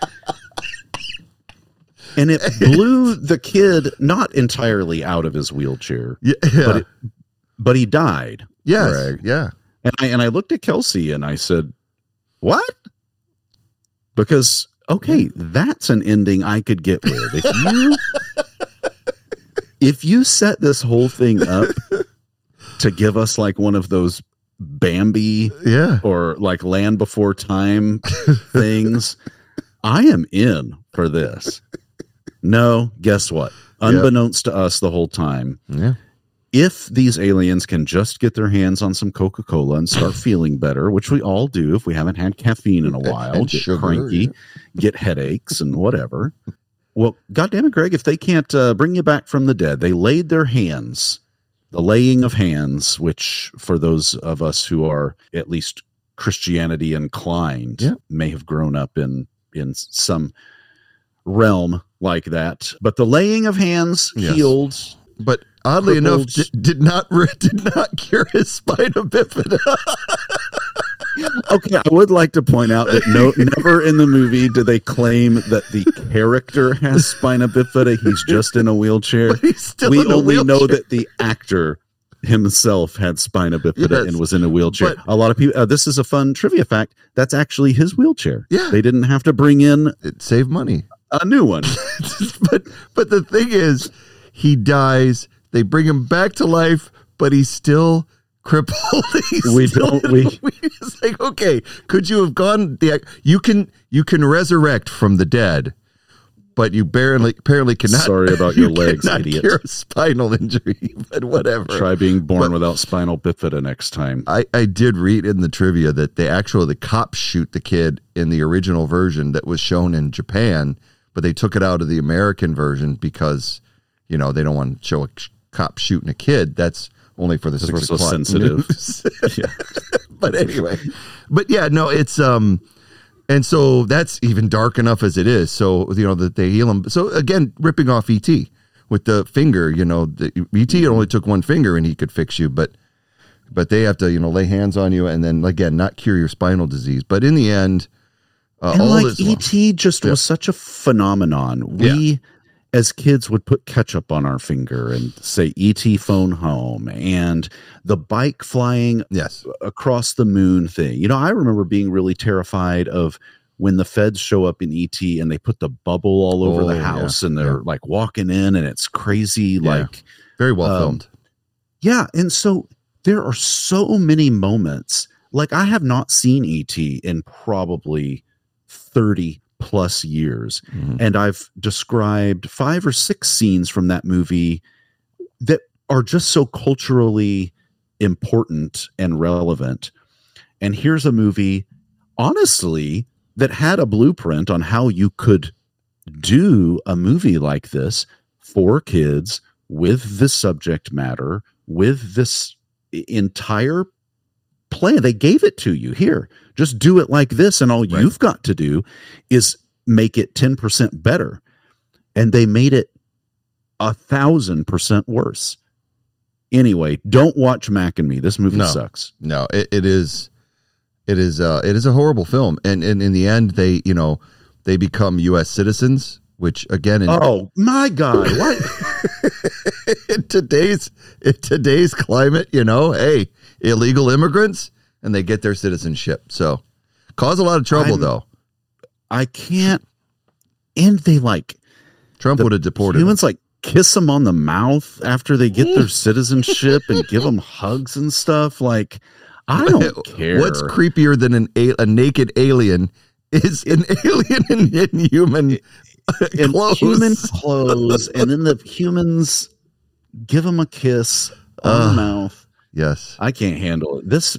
B: And it blew the kid not entirely out of his wheelchair, but he died.
A: Yes,
B: Greg.
A: yeah.
B: And I looked at Kelsey and I said, what? Because, okay, that's an ending I could get with. If you set this whole thing up to give us like one of those Bambi or like Land Before Time things, I am in for this. No, guess what? Unbeknownst to us the whole time, if these aliens can just get their hands on some Coca-Cola and start feeling better, which we all do if we haven't had caffeine in a while, get cranky, get headaches and whatever. Well, goddamn it, Greg, if they can't bring you back from the dead, they laid their hands. The laying of hands, which for those of us who are at least Christianity inclined may have grown up in some realm like that. But the laying of hands healed.
A: But oddly enough, did not cure his spina bifida.
B: Okay, I would like to point out that never in the movie do they claim that the character has spina bifida. He's just in a wheelchair. We only know that the actor himself had spina bifida and was in a wheelchair. But a lot of people. This is a fun trivia fact. That's actually his wheelchair.
A: Yeah,
B: they didn't have to bring in
A: save money,
B: a new one.
A: but the thing is, he dies. They bring him back to life, but he's still crippled. It's like, okay, could you have gone you can resurrect from the dead, but you apparently cannot.
B: Sorry about your legs, idiot.
A: Cure a spinal injury, but whatever.
B: Try being born without spinal bifida next time.
A: I did read in the trivia that the cops shoot the kid in the original version that was shown in Japan, but they took it out of the American version because they don't want to show a cop shooting a kid. That's only for the 6 o'clock
B: sensitive
A: news. But anyway, it's and so that's even dark enough as it is. So that they heal him. So again, ripping off E.T. with the finger. The E.T. only took one finger and he could fix you, but they have to lay hands on you and then again not cure your spinal disease. But in the end,
B: E.T. just was such a phenomenon. We as kids would put ketchup on our finger and say E.T. phone home, and the bike flying across the moon thing. I remember being really terrified of when the feds show up in E.T. and they put the bubble all over the house and they're like walking in and it's crazy. Like
A: very well filmed.
B: Yeah. And so there are so many moments. Like I have not seen E.T. in probably 30 plus years. And I've described 5 or 6 scenes from that movie that are just so culturally important and relevant. And here's a movie, honestly, that had a blueprint on how you could do a movie like this for kids with this subject matter, with this entire plan. They gave it to you. Here, just do it like this, and all you've got to do is make it 10% better. And they made it 1,000% worse. Anyway, don't watch Mac and Me. This movie sucks.
A: No, it is a horrible film. And in the end, they become U.S. citizens, which again,
B: oh my God, what?
A: in today's climate, hey, illegal immigrants, and they get their citizenship. So cause a lot of trouble, though.
B: I can't. And they
A: Trump would have deported
B: humans kiss them on the mouth after they get their citizenship and give them hugs and stuff. I don't care.
A: What's creepier than a naked alien is an alien in human clothes.
B: Human clothes, and then the humans give them a kiss on the mouth.
A: Yes,
B: I can't handle it. This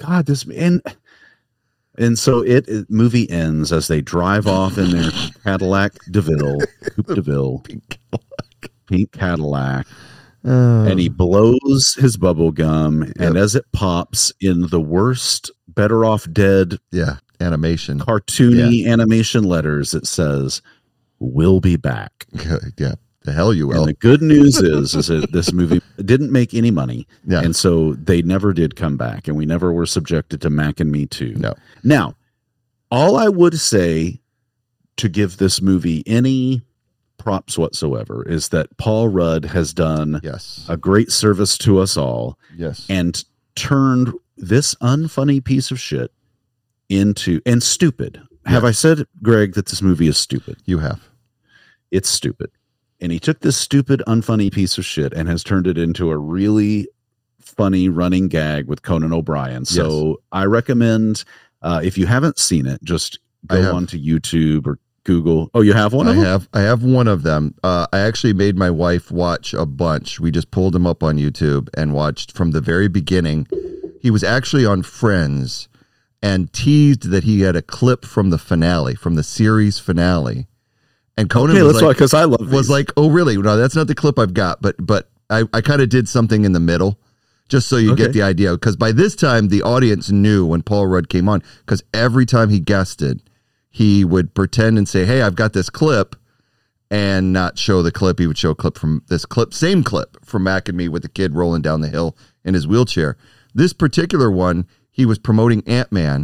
B: and so movie ends as they drive off in their Cadillac DeVille, Coupe DeVille, pink Cadillac, and he blows his bubble gum, and as it pops in the worst Better Off Dead
A: animation,
B: cartoony animation letters, it says, "We'll be back."
A: Yeah, the hell you will.
B: And the good news is that this movie didn't make any money, and so they never did come back, and we never were subjected to Mac and Me Too.
A: No.
B: Now, all I would say to give this movie any props whatsoever is that Paul Rudd has done a great service to us all, and turned this unfunny piece of shit into and stupid. Have I said, Greg, that this movie is stupid?
A: You have.
B: It's stupid. And he took this stupid, unfunny piece of shit and has turned it into a really funny running gag with Conan O'Brien. So I recommend, if you haven't seen it, just go onto YouTube or Google. Oh, you have one of them?
A: I have one of them. I actually made my wife watch a bunch. We just pulled him up on YouTube and watched from the very beginning. He was actually on Friends and teased that he had a clip from the finale, from the series finale. And Conan was
B: because I love these.
A: Was like, oh, really? No, that's not the clip I've got. But I kind of did something in the middle just so you get the idea. Because by this time, the audience knew when Paul Rudd came on, because every time he guested, he would pretend and say, hey, I've got this clip, and not show the clip. He would show a clip from this clip, same clip from Mac and Me with the kid rolling down the hill in his wheelchair. This particular one, he was promoting Ant-Man.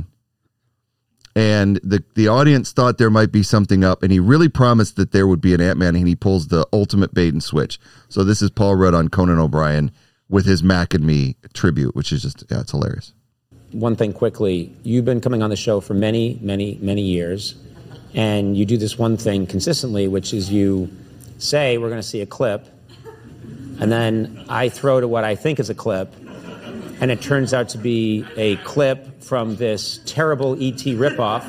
A: And the audience thought there might be something up, and he really promised that there would be an Ant-Man, and he pulls the ultimate bait and switch. So this is Paul Rudd on Conan O'Brien with his Mac and Me tribute, which is just, it's hilarious.
C: One thing quickly, you've been coming on the show for many, many, many years, and you do this one thing consistently, which is you say, we're going to see a clip, and then I throw to what I think is a clip, and it turns out to be a clip from this terrible E.T. ripoff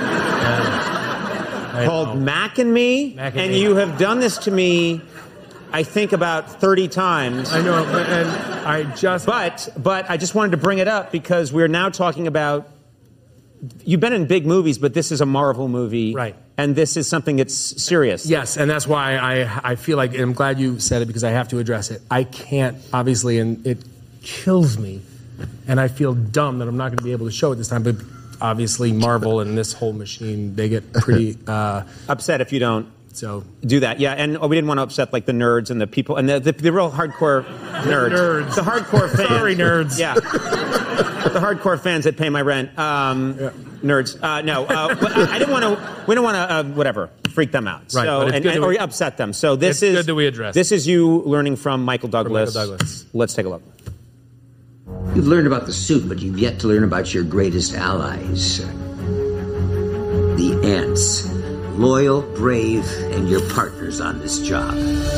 C: called Mac and Me. And you have done this to me, I think, about 30 times.
D: I know, and I just...
C: But I just wanted to bring it up because we're now talking about... You've been in big movies, but this is a Marvel movie.
D: Right.
C: And this is something that's serious.
D: Yes, and that's why I feel like, and I'm glad you said it because I have to address it. I can't, obviously, and it kills me, and I feel dumb that I'm not going to be able to show it this time, but obviously Marvel and this whole machine, they get pretty...
C: upset if you don't
D: so
C: do that. Yeah, and we didn't want to upset like the nerds and the people, and the real hardcore nerds. The hardcore fans.
D: Sorry, nerds.
C: Yeah. The hardcore fans that pay my rent. Nerds. No, but I didn't want to, we don't want to, whatever, freak them out.
D: Right,
C: So, or upset them. So this is...
D: good that we address
C: This is you learning from Michael Douglas. Let's take a look.
E: You've learned about the suit, but you've yet to learn about your greatest allies. The Ants. Loyal, brave, and your partners on this job.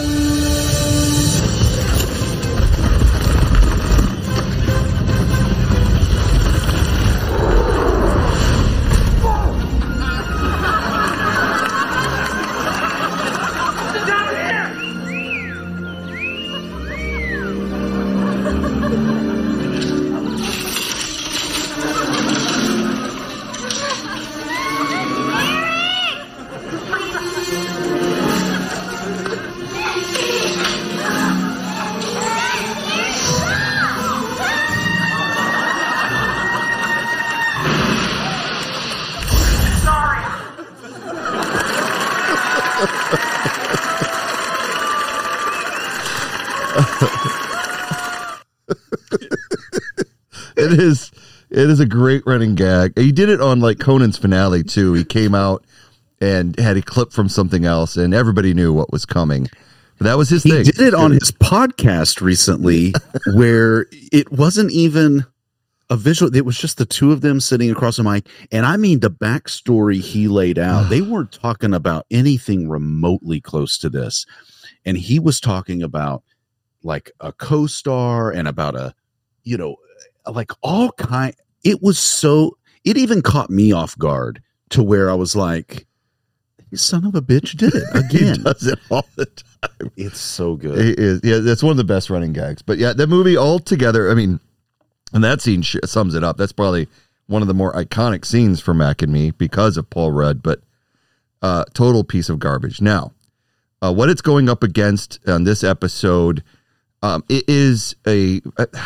A: It is a great running gag. He did it on like Conan's finale too. He came out and had a clip from something else, and everybody knew what was coming. That was his
B: He
A: thing.
B: did it on his podcast recently where it wasn't even a visual. It was just the two of them sitting across the mic. And I mean, the backstory he laid out, they weren't talking about anything remotely close to this. And he was talking about like a co-star and about a, you know, like all kind. It was so, it even caught me off guard to where I was like, you son of a bitch did it again.
A: He does it all the time.
B: It's so good.
A: It is. Yeah, that's one of the best running gags. But yeah, that movie altogether, I mean, and that scene sums it up. That's probably one of the more iconic scenes for Mac and Me because of Paul Rudd, but total piece of garbage. Now, what it's going up against on this episode, it is in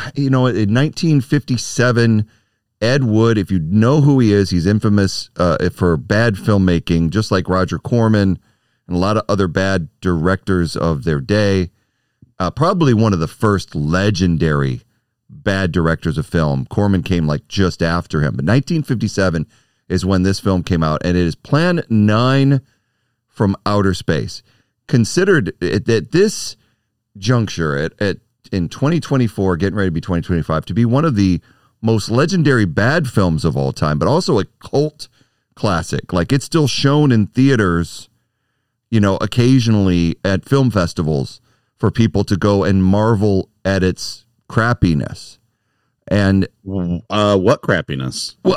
A: 1957, Ed Wood, if you know who he is, he's infamous for bad filmmaking, just like Roger Corman and a lot of other bad directors of their day. Probably one of the first legendary bad directors of film. Corman came like just after him. But 1957 is when this film came out, and it is Plan 9 from Outer Space. Considered at this juncture, in 2024, getting ready to be 2025, to be one of the most legendary bad films of all time, but also a cult classic. Like, it's still shown in theaters, you know, occasionally at film festivals for people to go and marvel at its crappiness. And
B: what crappiness?
A: well,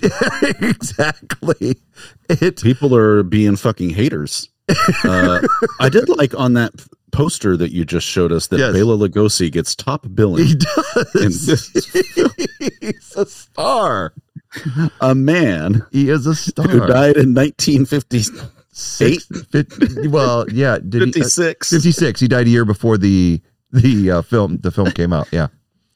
A: exactly.
B: People are being fucking haters. I did like on that poster that you just showed us that
A: Yes.
B: Bela Lugosi gets top billing.
A: He
B: in
A: does.
B: this
A: He's a star.
B: a man
A: He is a star.
B: who died in 1958.
A: Well, yeah. Did
B: 56.
A: 56. He died a year before the film came out. Yeah.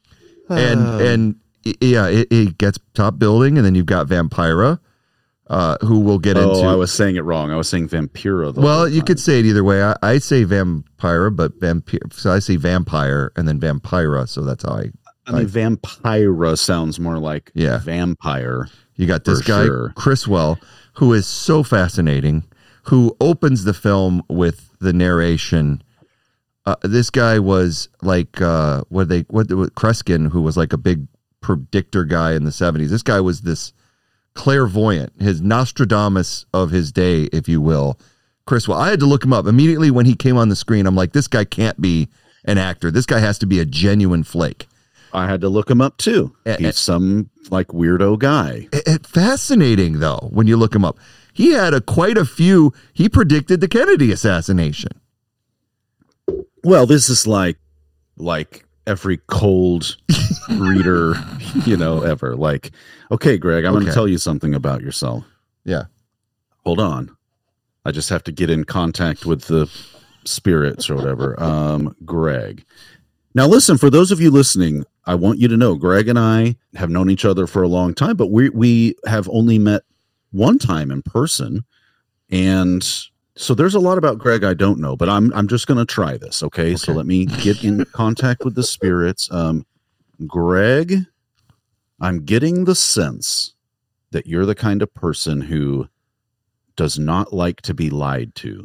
A: And yeah, it gets top billing, and then you've got Vampira, who we'll get into.
B: I was saying it wrong. I was saying Vampira.
A: Well, you could say it either way. I say Vampira, but so I say Vampire and then Vampira. So that's how
B: I mean, Vampira sounds more like vampire.
A: You got this
B: For
A: guy,
B: sure.
A: Criswell, who is so fascinating, who opens the film with the narration. This guy was like, Kreskin, who was like a big predictor guy in the 70s. This guy was this clairvoyant, his Nostradamus of his day, if you will. Criswell. I had to look him up immediately when he came on the screen. I'm like, this guy can't be an actor. This guy has to be a genuine flake.
B: I had to look him up too. He's some like weirdo guy.
A: Fascinating though, when you look him up. He had quite a few. He predicted the Kennedy assassination.
B: Well, this is like every cold reader, ever. Like, okay, Greg, I'm going to tell you something about yourself.
A: Yeah.
B: Hold on. I just have to get in contact with the spirits or whatever. Greg. Now, listen, for those of you listening, I want you to know Greg and I have known each other for a long time, but we have only met one time in person. And so there's a lot about Greg I don't know, but I'm just going to try this. Okay. So let me get in contact with the spirits. Greg, I'm getting the sense that you're the kind of person who does not like to be lied to.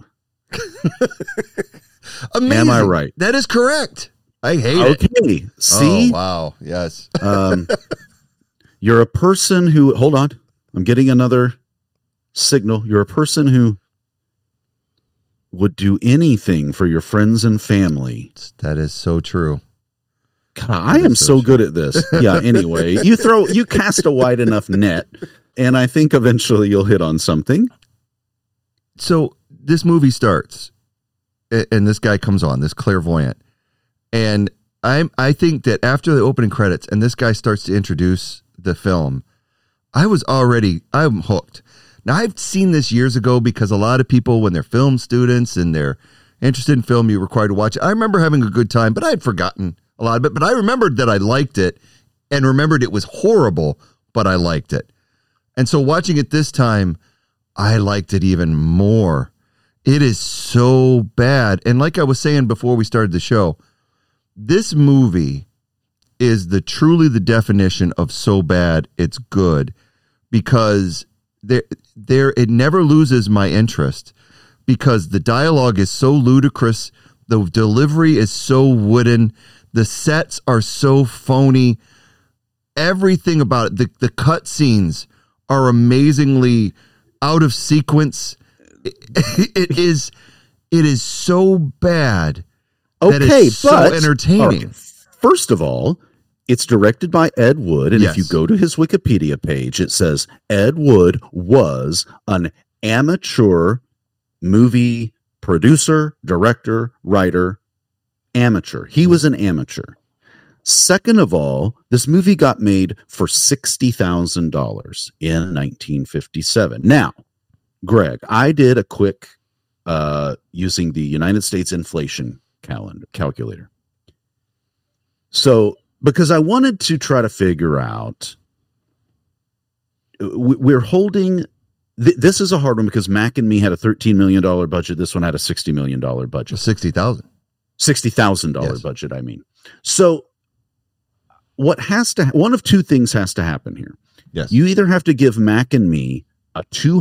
A: Amazing.
B: Am I right?
A: That is correct. I hate it.
B: Okay. See?
A: Oh, wow. Yes.
B: You're a person who, hold on. I'm getting another signal. You're a person who would do anything for your friends and family.
A: That is so true.
B: God, I am so good at this. Yeah. Anyway, you cast a wide enough net, and I think eventually you'll hit on something.
A: So this movie starts, and this guy comes on, this clairvoyant, and I think that after the opening credits, and this guy starts to introduce the film, I'm hooked. Now, I've seen this years ago because a lot of people, when they're film students and they're interested in film, you're required to watch it. I remember having a good time, but I had forgotten a lot of it. But I remembered that I liked it and remembered it was horrible, but I liked it. And so watching it this time, I liked it even more. It is so bad. And like I was saying before we started the show, this movie is truly the definition of so bad it's good, because it never loses my interest, because the dialogue is so ludicrous. The delivery is so wooden. The sets are so phony. Everything about it, the cut scenes are amazingly out of sequence. It is so bad that it's so entertaining.
B: First of all, it's directed by Ed Wood, and
A: Yes.
B: if you go to his Wikipedia page, it says Ed Wood was an amateur movie producer, director, writer, amateur. He was an amateur. Second of all, this movie got made for $60,000 in 1957. Now, Greg, I did a quick using the United States inflation calculator. So, because I wanted to try to figure out, we're holding. This is a hard one because Mac and Me had a $13 million budget. This one had a $60 million budget. $60,000 budget, I mean. So one of two things has to happen here.
A: Yes.
B: You either have to give Mac and Me a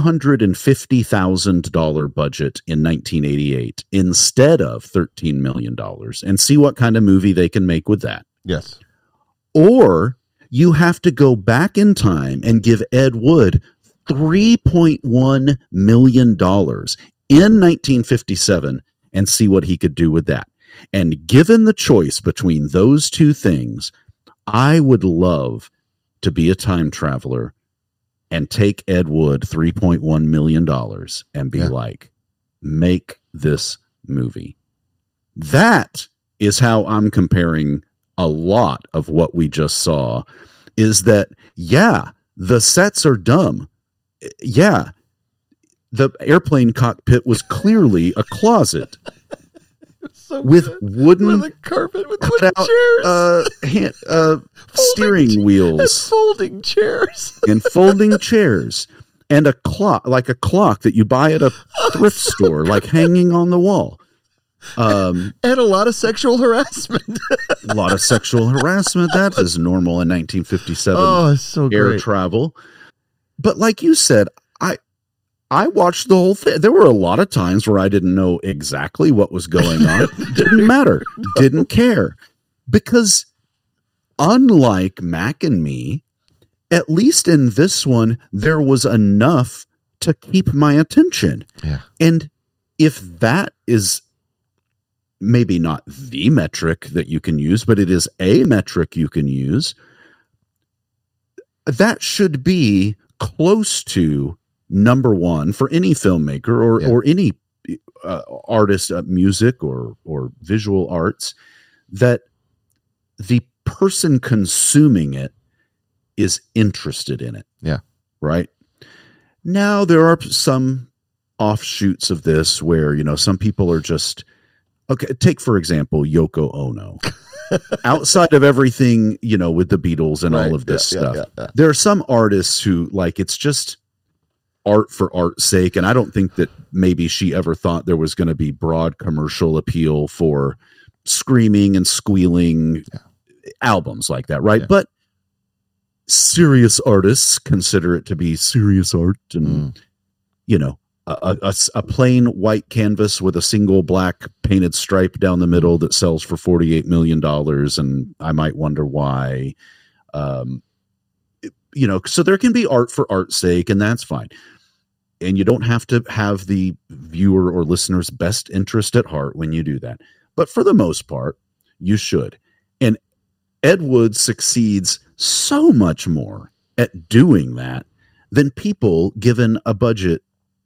B: $250,000 budget in 1988 instead of $13 million and see what kind of movie they can make with that.
A: Yes.
B: Or you have to go back in time and give Ed Wood $3.1 million in 1957 and see what he could do with that. And given the choice between those two things, I would love to be a time traveler and take Ed Wood $3.1 million and be like, make this movie. That is how I'm comparing a lot of what we just saw, is that, the sets are dumb. Yeah, the airplane cockpit was clearly a closet with wooden,
A: with a carpet, with wooden chairs,
B: steering wheels,
A: and folding chairs,
B: and a clock, like a clock that you buy at a thrift store, like hanging on the wall.
A: And a lot of sexual harassment.
B: That is normal in 1957.
A: Oh, it's so
B: air
A: great.
B: travel. But like you said, I watched the whole thing. There were a lot of times where I didn't know exactly what was going on. Didn't matter. Didn't care. Because unlike Mac and Me, at least in this one, there was enough to keep my attention.
A: Yeah.
B: And if that is maybe not the metric that you can use, but it is a metric you can use, that should be close to number one for any filmmaker or any artist, music or visual arts, that the person consuming it is interested in it.
A: Yeah.
B: Right. Now there are some offshoots of this where, some people are just, okay, take for example, Yoko Ono. Outside of everything, with the Beatles and all of this stuff, there are some artists who, like, it's just art for art's sake. And I don't think that maybe she ever thought there was going to be broad commercial appeal for screaming and squealing albums like that. Right. Yeah. But serious artists consider it to be serious art. And, a plain white canvas with a single black painted stripe down the middle that sells for $48 million. And I might wonder why, so there can be art for art's sake, and that's fine. And you don't have to have the viewer or listener's best interest at heart when you do that. But for the most part, you should. And Ed Wood succeeds so much more at doing that than people given a budget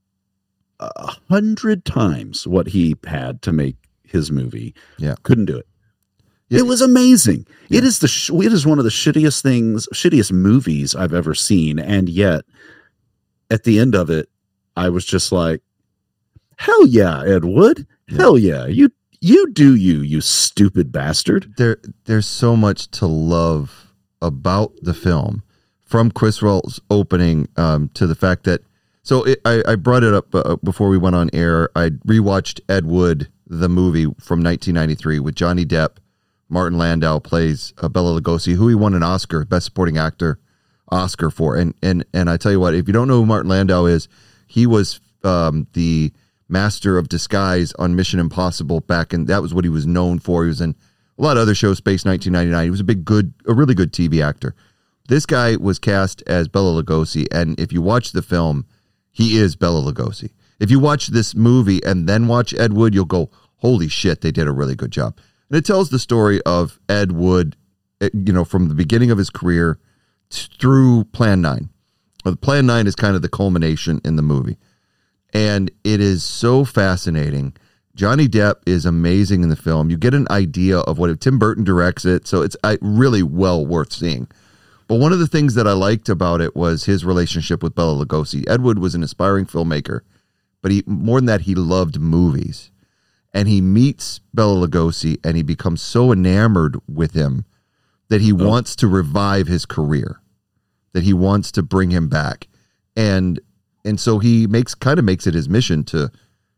B: 100 times what he had to make his movie.
A: Yeah.
B: Couldn't do it.
A: Yeah.
B: It was amazing. Yeah. It is one of the shittiest movies I've ever seen. And yet at the end of it, I was just like, hell yeah, Ed Wood. Hell yeah. You do you stupid bastard.
A: There's so much to love about the film, from Criswell's opening to the fact that, I brought it up before we went on air. I rewatched Ed Wood, the movie from 1993 with Johnny Depp. Martin Landau plays Bela Lugosi, who he won an Oscar, Best Supporting Actor Oscar for. And I tell you what, if you don't know who Martin Landau is, he was the master of disguise on Mission Impossible that was what he was known for. He was in a lot of other shows, Space 1999. He was a really good TV actor. This guy was cast as Bela Lugosi, and if you watch the film, he is Bela Lugosi. If you watch this movie and then watch Ed Wood, you'll go, holy shit, they did a really good job. And it tells the story of Ed Wood, from the beginning of his career through Plan 9. Well, Plan 9 is kind of the culmination in the movie. And it is so fascinating. Johnny Depp is amazing in the film. You get an idea of what Tim Burton directs it, so it's really well worth seeing. But one of the things that I liked about it was his relationship with Bela Lugosi. Ed Wood was an aspiring filmmaker, but more than that, he loved movies. And he meets Bela Lugosi, and he becomes so enamored with him that he wants to revive his career, that he wants to bring him back. And so he makes it his mission to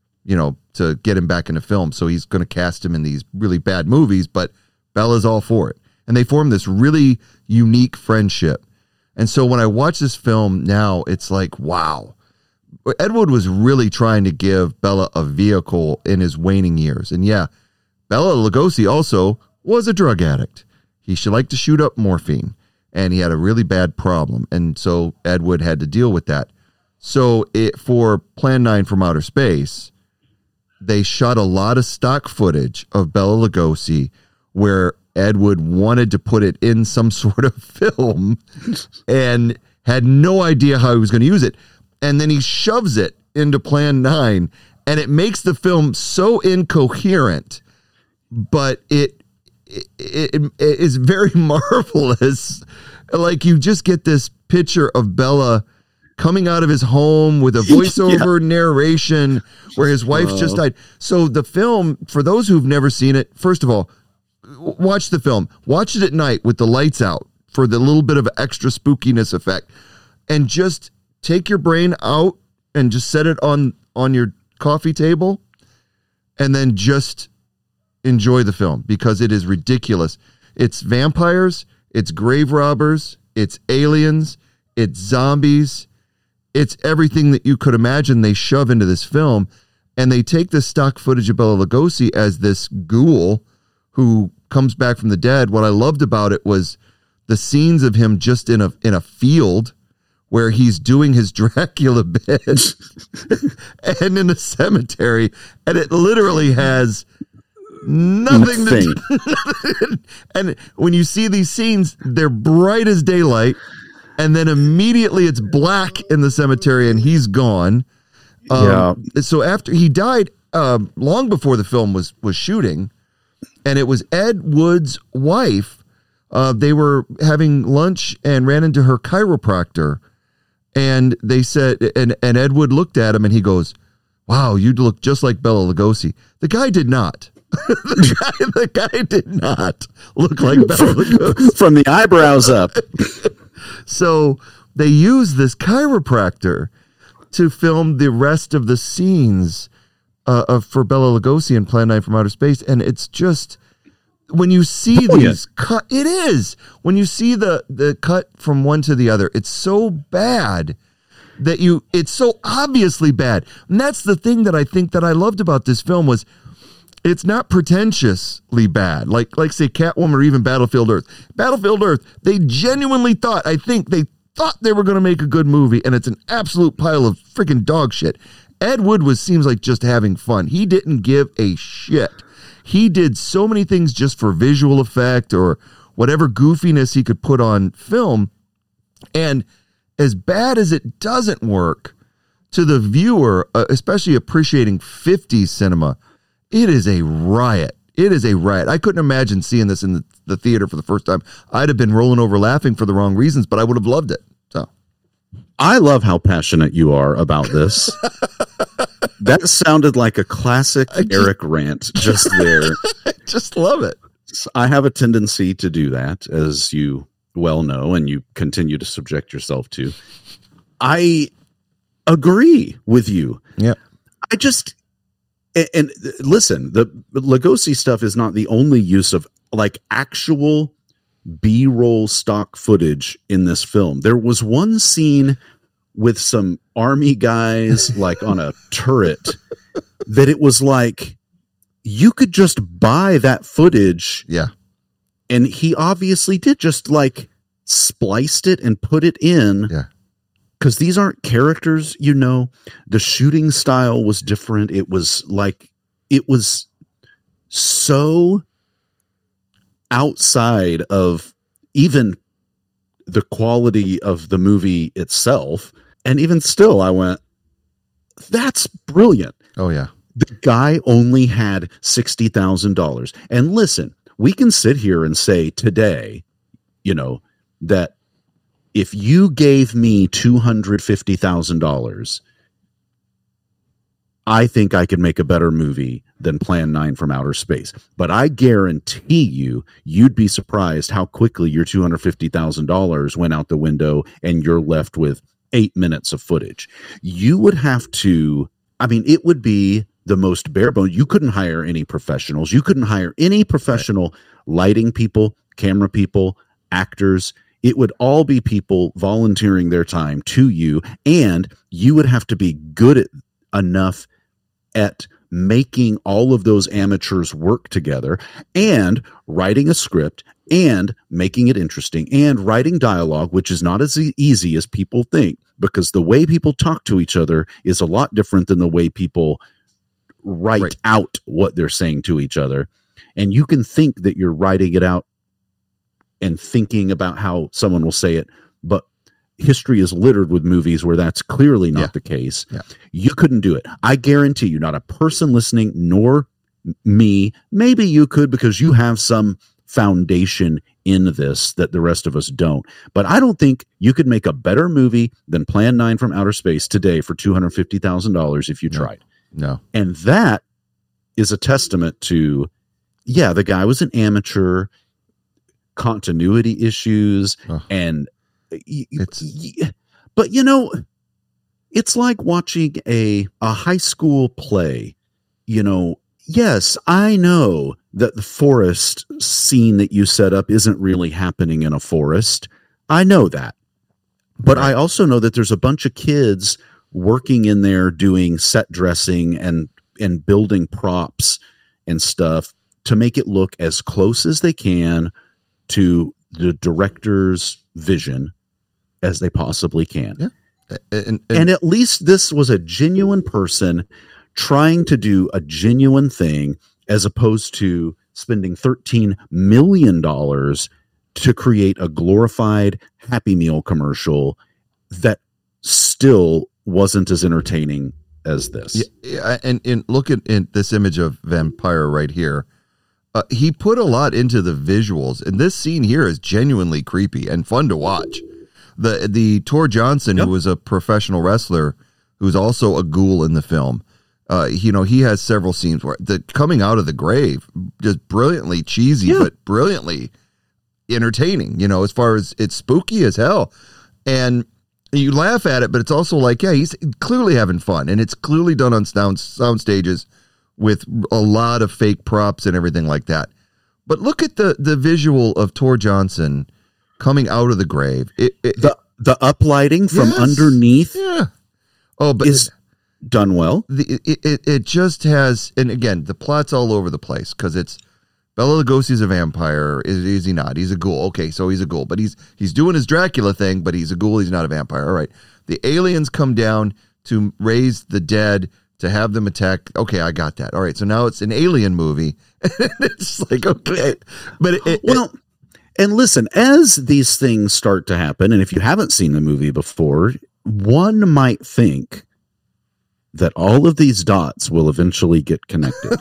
A: get him back into film. So he's going to cast him in these really bad movies, but Bela's all for it. And they form this really unique friendship. And so when I watch this film now, it's like, wow. Ed Wood was really trying to give Bela a vehicle in his waning years. And yeah, Bela Lugosi also was a drug addict. He liked to shoot up morphine, and he had a really bad problem. And so Ed Wood had to deal with that. So for Plan 9 from Outer Space, they shot a lot of stock footage of Bela Lugosi where Ed Wood wanted to put it in some sort of film and had no idea how he was going to use it. And then he shoves it into Plan 9, and it makes the film so incoherent, but it is very marvelous. Like, you just get this picture of Bela coming out of his home with a voiceover narration where his wife just died. So the film, for those who've never seen it, first of all, watch the film. Watch it at night with the lights out for the little bit of extra spookiness effect. And just take your brain out and just set it on your coffee table and then just enjoy the film, because it is ridiculous. It's vampires, it's grave robbers, it's aliens, it's zombies. It's everything that you could imagine they shove into this film. And they take the stock footage of Bela Lugosi as this ghoul who comes back from the dead. What I loved about it was the scenes of him just in a field where he's doing his Dracula bit and in a cemetery. And it literally has nothing to do. And when you see these scenes, they're bright as daylight. And then immediately it's black in the cemetery and he's gone. So after he died, long before the film was shooting, and it was Ed Wood's wife. They were having lunch and ran into her chiropractor. And they said, and Ed Wood looked at him and he goes, wow, you look just like Bela Lugosi. The guy did not. the guy did not look like Bela Lugosi.
B: From the eyebrows up.
A: So they use this chiropractor to film the rest of the scenes for Bela Lugosi in Plan 9 from Outer Space. And it's just, when you see these cut, it is. When you see the cut from one to the other, it's so bad that it's so obviously bad. And that's the thing that I think that I loved about this film was it's not pretentiously bad. Like say Catwoman or even Battlefield Earth. Battlefield Earth, they genuinely thought they were going to make a good movie, and it's an absolute pile of freaking dog shit. Ed Wood seems like just having fun. He didn't give a shit. He did so many things just for visual effect or whatever goofiness he could put on film. And as bad as it doesn't work, to the viewer, especially appreciating 50s cinema, it is a riot. It is a riot. I couldn't imagine seeing this in the theater for the first time. I'd have been rolling over laughing for the wrong reasons, but I would have loved it. So,
B: I love how passionate you are about this. That sounded like a classic Eric rant just there.
A: I just love it.
B: I have a tendency to do that, as you well know, and you continue to subject yourself to. I agree with you.
A: Yeah.
B: And listen, the Lugosi stuff is not the only use of like actual B-roll stock footage in this film. There was one scene with some army guys like on a turret, that it was like you could just buy that footage.
A: Yeah.
B: And he obviously did, just like spliced it and put it in.
A: Yeah.
B: Because these aren't characters, you know. The shooting style was different. It was so outside of even the quality of the movie itself. And even still, I went, that's brilliant.
A: Oh, yeah.
B: The guy only had $60,000. And listen, we can sit here and say today, you know, that if you gave me $250,000, I think I could make a better movie than Plan 9 from Outer Space. But I guarantee you'd be surprised how quickly your $250,000 went out the window and you're left with 8 minutes of footage. You would have to, I mean, it would be the most bare bones. You couldn't hire any professionals. You couldn't hire any professional lighting people, camera people, actors. It would all be people volunteering their time to you, and you would have to be good enough at making all of those amateurs work together and writing a script and making it interesting and writing dialogue, which is not as easy as people think, because the way people talk to each other is a lot different than the way people write out what they're saying to each other. And you can think that you're writing it out and thinking about how someone will say it, but history is littered with movies where that's clearly not the case.
A: Yeah.
B: You couldn't do it. I guarantee you, not a person listening, nor me. Maybe you could, because you have some foundation in this that the rest of us don't. But I don't think you could make a better movie than Plan 9 from Outer Space today for $250,000 if you tried.
A: No.
B: And that is a testament to, yeah, the guy was an amateur, continuity issues, and but you know, it's like watching a high school play. You know, yes, I know that the forest scene that you set up isn't really happening in a forest. I know that. But I also know that there's a bunch of kids working in there doing set dressing and building props and stuff to make it look as close as they can to the director's vision as they possibly can.
A: Yeah.
B: And at least this was a genuine person trying to do a genuine thing, as opposed to spending $13 million to create a glorified Happy Meal commercial that still wasn't as entertaining as this.
A: Yeah, and look at this image of Vampire right here. He put a lot into the visuals, and this scene here is genuinely creepy and fun to watch. The Tor Johnson, who was a professional wrestler, who's also a ghoul in the film, you know, he has several scenes where the coming out of the grave, just brilliantly cheesy, but brilliantly entertaining, you know, as far as it's spooky as hell. And you laugh at it, but it's also like, yeah, he's clearly having fun, and it's clearly done on sound stages with a lot of fake props and everything like that. But look at the visual of Tor Johnson coming out of the grave.
B: The uplighting from underneath,
A: but
B: is done well.
A: It just has, and again, the plot's all over the place because it's Bela Lugosi's a vampire. Is he not? He's a ghoul. Okay, so he's a ghoul, but he's doing his Dracula thing, but he's a ghoul. He's not a vampire. All right. The aliens come down to raise the dead, to have them attack. Okay, I got that. All right, so now it's an alien movie. It's like, okay. But
B: and listen, as these things start to happen, and if you haven't seen the movie before, one might think that all of these dots will eventually get connected.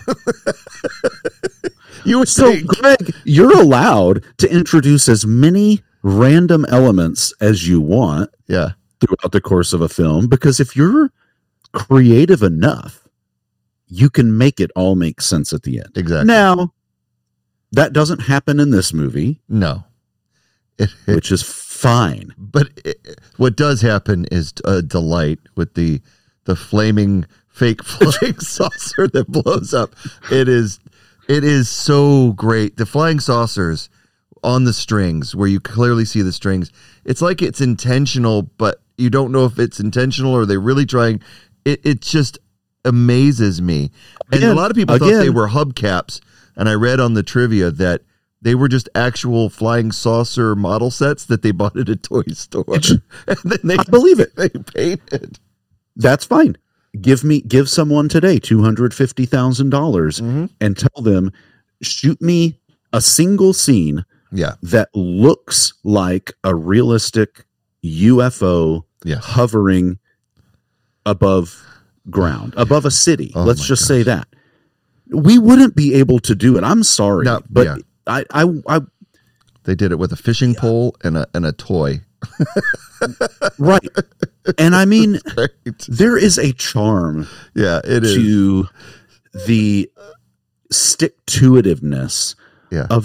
B: Greg, you're allowed to introduce as many random elements as you want throughout the course of a film, because if you're creative enough, you can make it all make sense at the end.
A: Exactly.
B: Now, that doesn't happen in this movie.
A: No.
B: Which is fine.
A: But what does happen is a delight with the flaming fake flying saucer that blows up. It is so great. The flying saucers on the strings, where you clearly see the strings. It's like it's intentional, but you don't know if it's intentional or they're really trying. It's just amazes me. And
B: Again,
A: a lot of people thought they were hubcaps, and I read on the trivia that they were just actual flying saucer model sets that they bought at a toy store. And then
B: I believe it.
A: They painted.
B: That's fine. Give someone today $250,000 and tell them, shoot me a single scene that looks like a realistic UFO hovering above ground, above a city. Let's just say that. We wouldn't be able to do it. I'm sorry, but I
A: they did it with a fishing pole and a toy.
B: Right. And I mean, there is a charm to the stick-to-itiveness of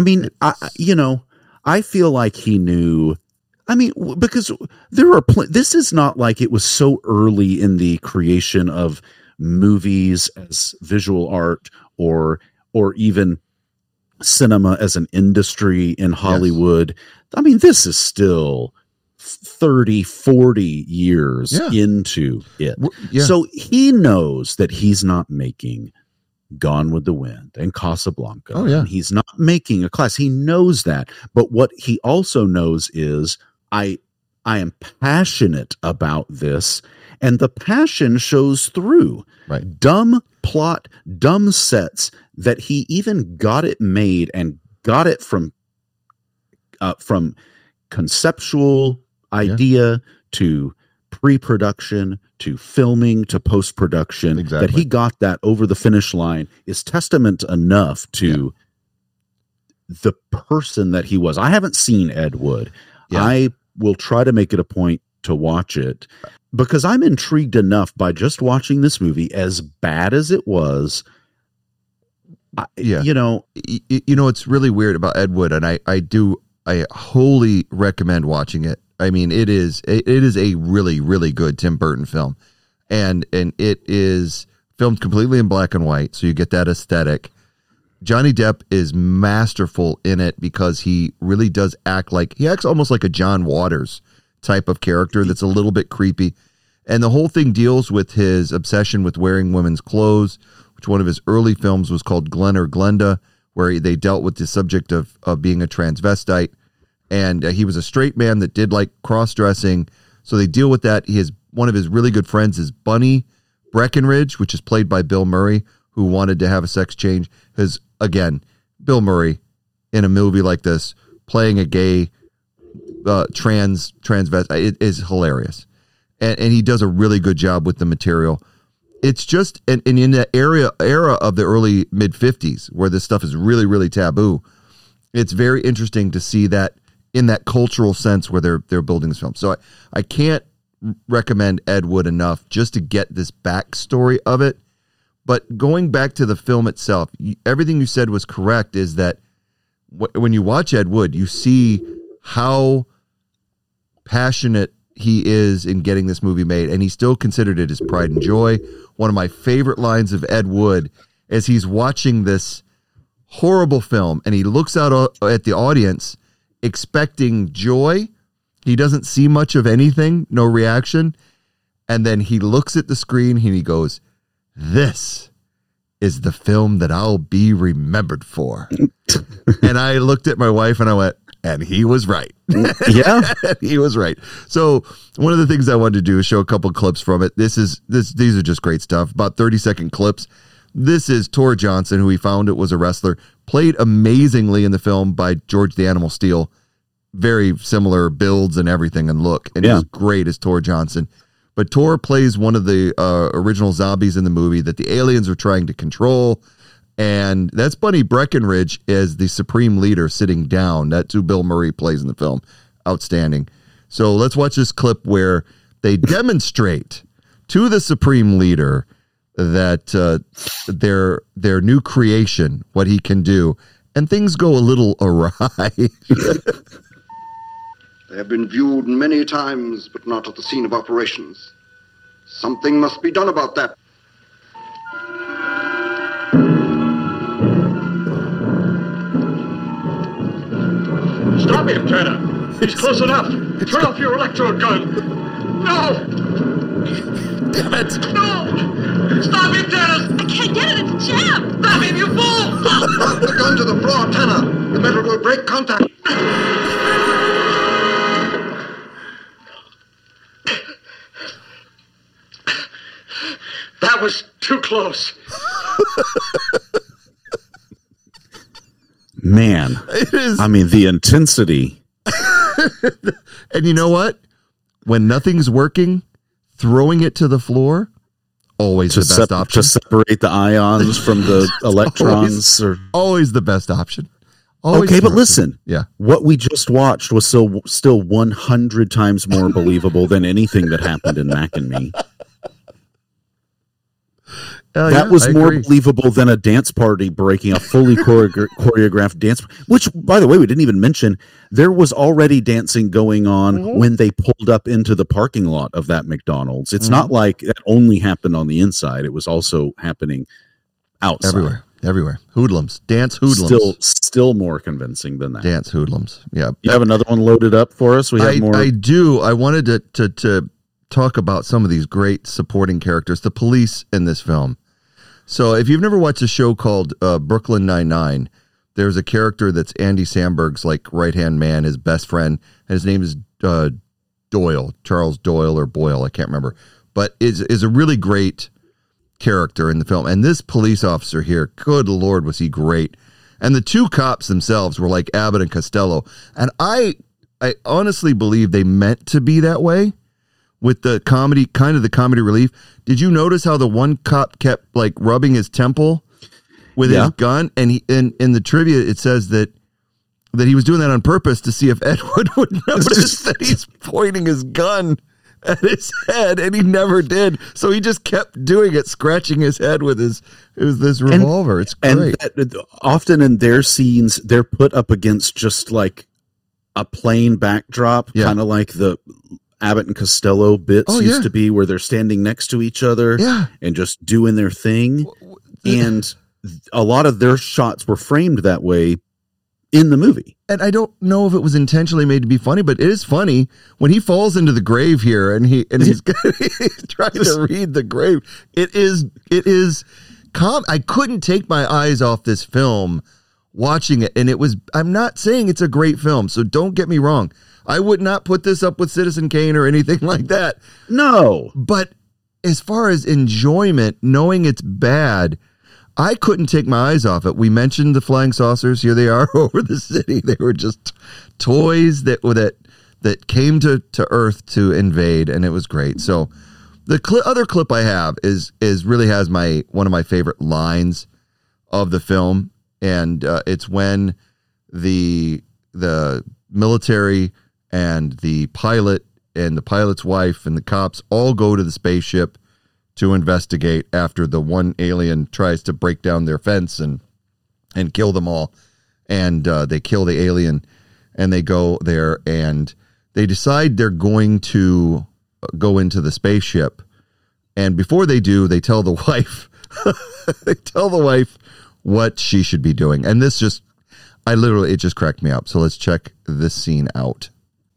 B: I feel like he knew. I mean, because there are this is not like it was so early in the creation of movies as visual art or even cinema as an industry in Hollywood. I mean, this is still 30, 40 years into it. So he knows that he's not making Gone with the Wind and Casablanca. And he's not making a class. He knows that. But what he also knows is I am passionate about this, and the passion shows through.
A: Right.
B: Dumb plot, dumb sets that he even got it made and got it from conceptual idea to pre-production to filming to post-production. That he got that over the finish line is testament enough to the person that he was. I haven't seen Ed Wood. I will try to make it a point to watch it because I'm intrigued enough by just watching this movie, as bad as it was.
A: It's really weird about Ed Wood, and I wholly recommend watching it. I mean, it is a really, really good Tim Burton film, and it is filmed completely in black and white, so you get that aesthetic. Johnny Depp is masterful in it because he really does he acts almost like a John Waters type of character that's a little bit creepy. And the whole thing deals with his obsession with wearing women's clothes, which one of his early films was called Glenn or Glenda, where they dealt with the subject of being a transvestite. And he was a straight man that did like cross-dressing. So they deal with that. One of his really good friends is Bunny Breckenridge, which is played by Bill Murray, who wanted to have a sex change. Again, Bill Murray in a movie like this, playing a gay transvestite, it is hilarious. And he does a really good job with the material. It's just, and in the era of the early mid-50s, where this stuff is really, really taboo, it's very interesting to see that in that cultural sense where they're building this film. So I can't recommend Ed Wood enough just to get this backstory of it. But going back to the film itself, everything you said was correct, is that when you watch Ed Wood, you see how passionate he is in getting this movie made, and he still considered it his pride and joy. One of my favorite lines of Ed Wood is he's watching this horrible film, and he looks out at the audience expecting joy. He doesn't see much of anything, no reaction. And then he looks at the screen and he goes, "This is the film that I'll be remembered for." And I looked at my wife and I went, and he was right.
B: Yeah.
A: He was right. So one of the things I wanted to do is show a couple clips from it. These are just great stuff. About 30-second clips. This is Tor Johnson, who we found was a wrestler, played amazingly in the film by George the Animal Steele. Very similar builds and everything and look. And he's great as Tor Johnson. But Tor plays one of the original zombies in the movie that the aliens are trying to control. And that's Bunny Breckenridge as the Supreme Leader sitting down. That's who Bill Murray plays in the film. Outstanding. So let's watch this clip where they demonstrate to the Supreme Leader that their new creation, what he can do. And things go a little awry.
F: They have been viewed many times, but not at the scene of operations. Something must be done about that.
G: Stop him, Turner. He's close enough. Turn off your electro gun. No!
A: Damn it!
G: No! Stop him, Dennis!
H: I can't get it. It's jammed.
G: Stop him, you fool!
F: Drop the gun to the floor, Tanner. The metal will break contact.
G: That was too close.
B: Man,
A: It is.
B: I mean, the intensity.
A: And you know what? When nothing's working, throwing it to the floor, always the best option.
B: To separate the ions from the electrons.
A: Always the best option. Always
B: Okay, but
A: the-
B: listen.
A: Yeah.
B: What we just watched was still 100 times more believable than anything that happened in Mac and Me. That was
A: I
B: more
A: agree.
B: believable than a dance party breaking a fully choreographed dance, which, by the way, we didn't even mention. There was already dancing going on when they pulled up into the parking lot of that McDonald's. It's not like it only happened on the inside. It was also happening outside.
A: Everywhere. Hoodlums. Dance hoodlums.
B: Still more convincing than that.
A: Dance hoodlums. Yeah.
B: You have another one loaded up for us? We have more.
A: I do. I wanted to talk about some of these great supporting characters, the police in this film. So if you've never watched a show called Brooklyn Nine-Nine, there's a character that's Andy Samberg's like right-hand man, his best friend, and his name is Doyle, Charles Doyle or Boyle, I can't remember. But is a really great character in the film. And this police officer here, good Lord, was he great. And the two cops themselves were like Abbott and Costello. And I honestly believe they meant to be that way with the comedy, kind of the comedy relief. Did you notice how the one cop kept like rubbing his temple with his gun? And he, in the trivia, it says that he was doing that on purpose to see if Edward would notice that he's pointing his gun at his head, and he never did. So he just kept doing it, scratching his head with this revolver. It's great.
B: And often in their scenes, they're put up against just like a plain backdrop, kind of like the Abbott and Costello bits used to be, where they're standing next to each other and just doing their thing. And a lot of their shots were framed that way in the movie.
A: And I don't know if it was intentionally made to be funny, but it is funny when he falls into the grave here and he's trying to read the grave. It is I couldn't take my eyes off this film watching it. And I'm not saying it's a great film, so don't get me wrong. I would not put this up with Citizen Kane or anything like that.
B: No.
A: But as far as enjoyment, knowing it's bad, I couldn't take my eyes off it. We mentioned the flying saucers. Here they are over the city. They were just toys that came to Earth to invade, and it was great. So the other clip I have is really has one of my favorite lines of the film, and it's when the military and the pilot and the pilot's wife and the cops all go to the spaceship to investigate after the one alien tries to break down their fence and kill them all. And they kill the alien, and they go there and they decide they're going to go into the spaceship. And before they do, they tell the wife, what she should be doing. And this it just cracked me up. So let's check this scene out.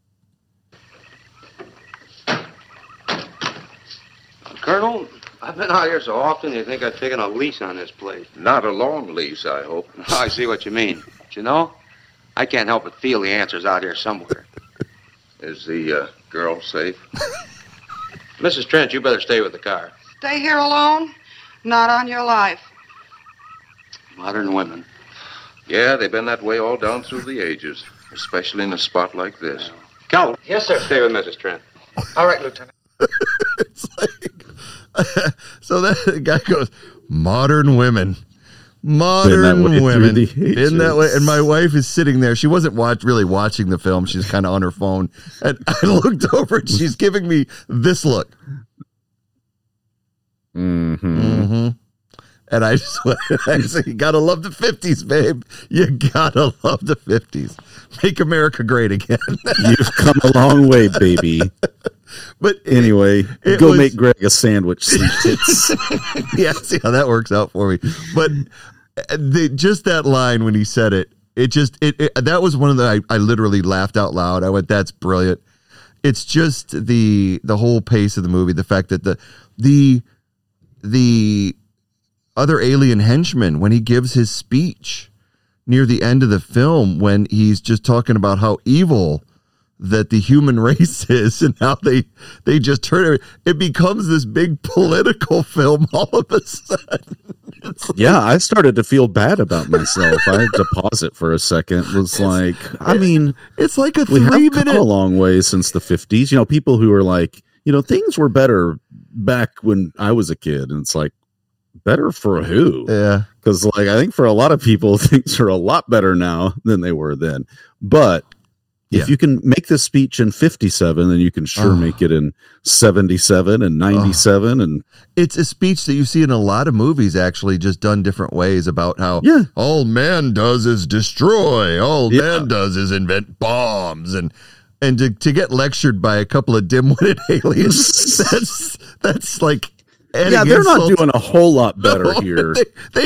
I: Colonel, I've been out here so often you think I've taken a lease on this place.
J: Not a long lease, I hope.
I: I see what you mean. But you know, I can't help but feel the answer's out here somewhere.
J: Is the girl safe?
I: Mrs. Trent, you better stay with the car.
K: Stay here alone? Not on your life.
I: Modern women.
J: Yeah, they've been that way all down through the ages, especially in a spot like this.
I: Calvin. Yes, sir. Stay with Mrs. Trent.
K: All right, Lieutenant.
A: It's like, so that guy goes, modern women. Modern women. In that way. And my wife is sitting there. She wasn't really watching the film. She's kind of on her phone. And I looked over and she's giving me this look. Mm-hmm. And I just went, I said, you gotta love the 50s, babe. You gotta love the 50s. Make America great again.
B: You've come a long way, baby.
A: But
B: anyway, go make Greg a sandwich.
A: Yeah, see how that works out for me. But just that line when he said it, that was one of the, I literally laughed out loud. I went, that's brilliant. It's just the whole pace of the movie, the fact that the the other alien henchman, when he gives his speech near the end of the film, when he's just talking about how evil that the human race is and how they just turn it becomes this big political film all of a sudden.
B: Yeah, I started to feel bad about myself. I had to pause it for a second. It was like, I mean,
A: it's like a
B: we have
A: 3-minute
B: come a long way since the 50s. You know, people who are like, you know, things were better back when I was a kid. And it's like, better for who?
A: Yeah.
B: Because, like, I think for a lot of people, things are a lot better now than they were then. But if you can make this speech in 57, then you can sure make it in 77 and 97. And
A: it's a speech that you see in a lot of movies, actually, just done different ways, about how all man does is destroy. All man does is invent bombs. And to get lectured by a couple of dim-witted aliens, that's like...
B: they're not doing a whole lot better here.
A: They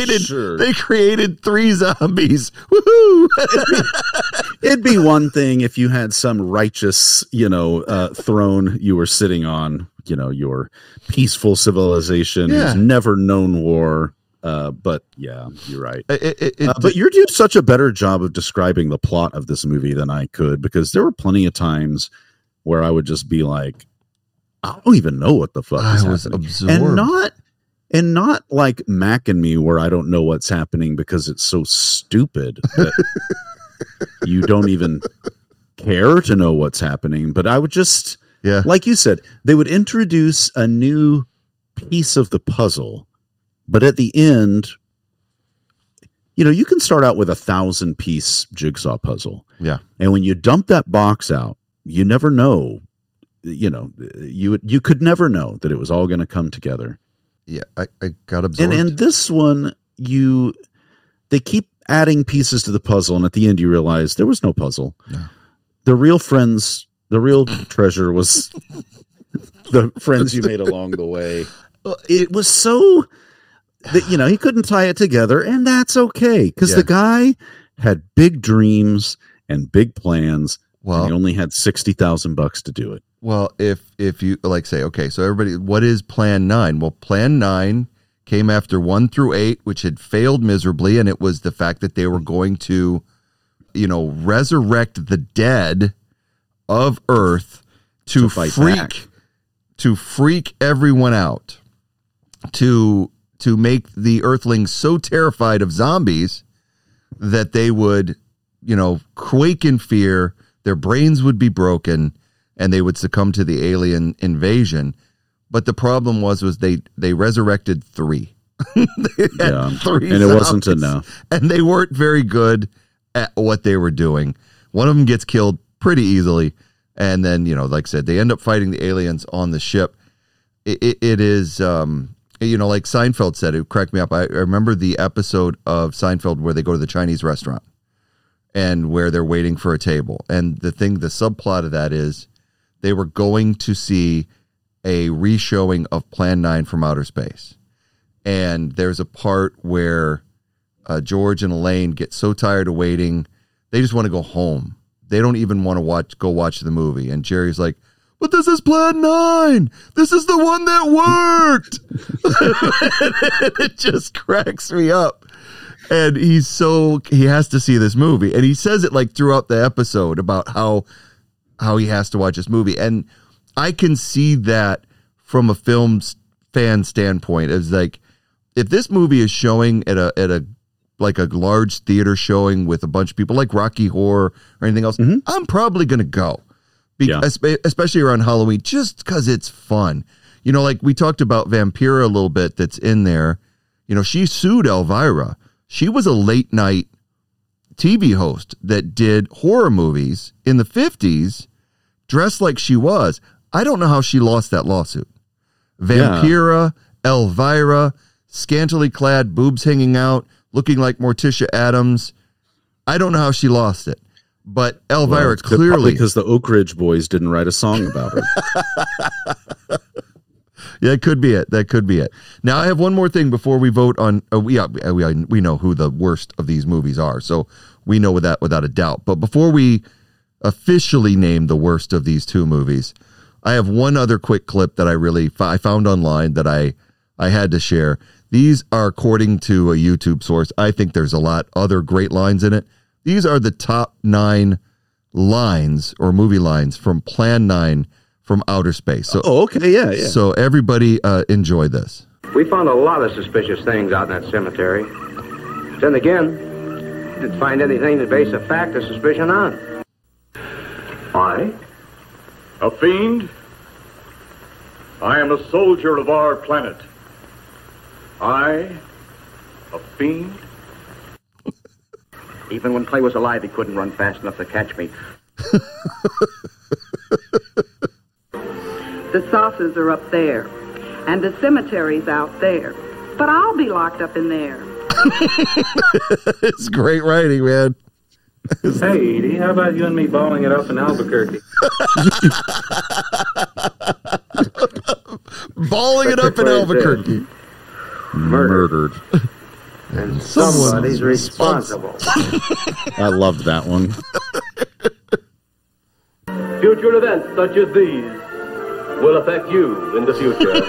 A: created 3 zombies. Woohoo!
B: It'd be one thing if you had some righteous, throne you were sitting on, your peaceful civilization who's never known war. But yeah, you're right. But you're doing such a better job of describing the plot of this movie than I could, because there were plenty of times where I would just be like, I don't even know what the fuck is happening.
A: Absorbed.
B: And not like Mac and me, where I don't know what's happening because it's so stupid that you don't even care to know what's happening. But I would just, like you said, they would introduce a new piece of the puzzle, but at the end, you can start out with a 1,000-piece jigsaw puzzle.
A: Yeah.
B: And when you dump that box out, you never know. You could never know that it was all going to come together.
A: Yeah, I got absorbed.
B: And this one, they keep adding pieces to the puzzle, and at the end you realize there was no puzzle.
A: No.
B: The real treasure was the friends you made along the way. It was so that he couldn't tie it together, and that's okay, because the guy had big dreams and big plans. Well, and he only had $60,000 to do it.
A: Well, if you say, okay, so everybody, what is Plan 9? Well, Plan 9 came after 1 through 8, which had failed miserably, and it was the fact that they were going to, resurrect the dead of Earth to freak everyone out, to make the Earthlings so terrified of zombies that they would, quake in fear. Their brains would be broken, and they would succumb to the alien invasion. But the problem was they resurrected 3. They had 3
B: and it
A: zombies,
B: wasn't enough.
A: And they weren't very good at what they were doing. One of them gets killed pretty easily. And then, like I said, they end up fighting the aliens on the ship. It is, like Seinfeld said, it cracked me up. I remember the episode of Seinfeld where they go to the Chinese restaurant and where they're waiting for a table. And the subplot of that is they were going to see a re-showing of Plan 9 from Outer Space. And there's a part where George and Elaine get so tired of waiting, they just want to go home. They don't even want to go watch the movie. And Jerry's like, but this is Plan 9. This is the one that worked. It just cracks me up. And he has to see this movie. And he says it like throughout the episode about how he has to watch this movie. And I can see that from a film fan standpoint. It's like, if this movie is showing at a large theater showing with a bunch of people like Rocky Horror or anything else, I'm probably going to go. Especially around Halloween, just because it's fun. Like we talked about Vampira a little bit that's in there. She sued Elvira. She was a late night TV host that did horror movies in the 50s, dressed like she was. I don't know how she lost that lawsuit. Vampira, Elvira, scantily clad, boobs hanging out, looking like Morticia Adams. I don't know how she lost it. But Elvira clearly,
B: because the Oak Ridge Boys didn't write a song about her.
A: Yeah, that could be it. Now, I have one more thing before we vote on. We know who the worst of these movies are, so we know that without a doubt. But before we officially name the worst of these two movies, I have one other quick clip that I found online that I had to share. These are according to a YouTube source. I think there's a lot other great lines in it. These are the top 9 lines or movie lines from Plan 9 from Outer Space. So,
B: okay, yeah.
A: So everybody enjoy this.
I: We found a lot of suspicious things out in that cemetery. Then again, didn't find anything to base a fact or suspicion on.
G: I? A fiend? I am a soldier of our planet. I? A fiend?
I: Even when Clay was alive, he couldn't run fast enough to catch me.
K: The saucers are up there, and the cemetery's out there. But I'll be locked up in there.
A: It's great writing, man.
I: Hey, Edie, how about you and me balling it up in Albuquerque?
A: Balling it up in Albuquerque.
B: Murdered.
I: And somebody's responsible.
B: I loved that one.
I: Future events such as these will affect you in the future.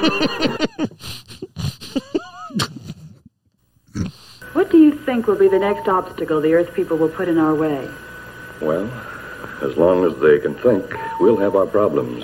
K: What do you think will be the next obstacle the Earth people will put in our way?
J: Well, as long as they can think, we'll have our problems.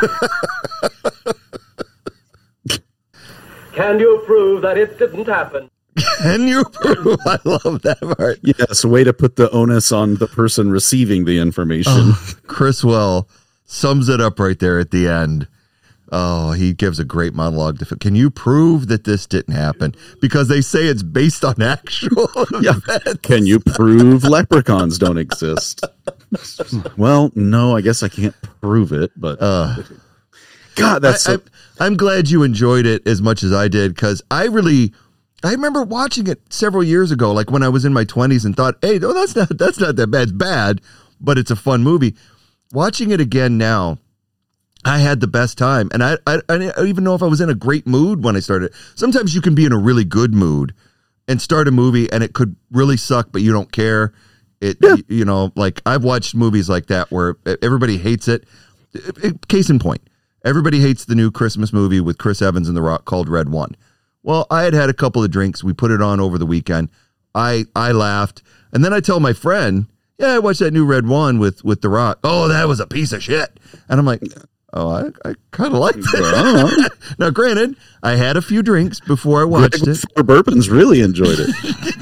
I: Can you prove that it didn't happen?
A: Can you prove? I love that part.
B: Yes, way to put the onus on the person receiving the information.
A: Criswell sums it up right there at the end. Oh, he gives a great monologue. Can you prove that this didn't happen? Because they say it's based on actual events.
B: Can you prove leprechauns don't exist? Well, no, I guess I can't prove it, but God, that's
A: I'm glad you enjoyed it as much as I did, because I remember watching it several years ago, like when I was in my 20s, and thought, hey, no, that's not that bad. It's bad, but it's a fun movie. Watching it again now, I had the best time. And I don't even know if I was in a great mood when I started. Sometimes you can be in a really good mood and start a movie and it could really suck, but you don't care. You know, like I've watched movies like that where everybody hates it. Case in point, everybody hates the new Christmas movie with Chris Evans and The Rock called Red One. Well, I had a couple of drinks. We put it on over the weekend. I laughed. And then I tell my friend, yeah, I watched that new Red One with The Rock. Oh, that was a piece of shit. And I'm like, oh, I kind of liked it. Now, granted, I had a few drinks before I watched it.
B: 4 bourbons really enjoyed it.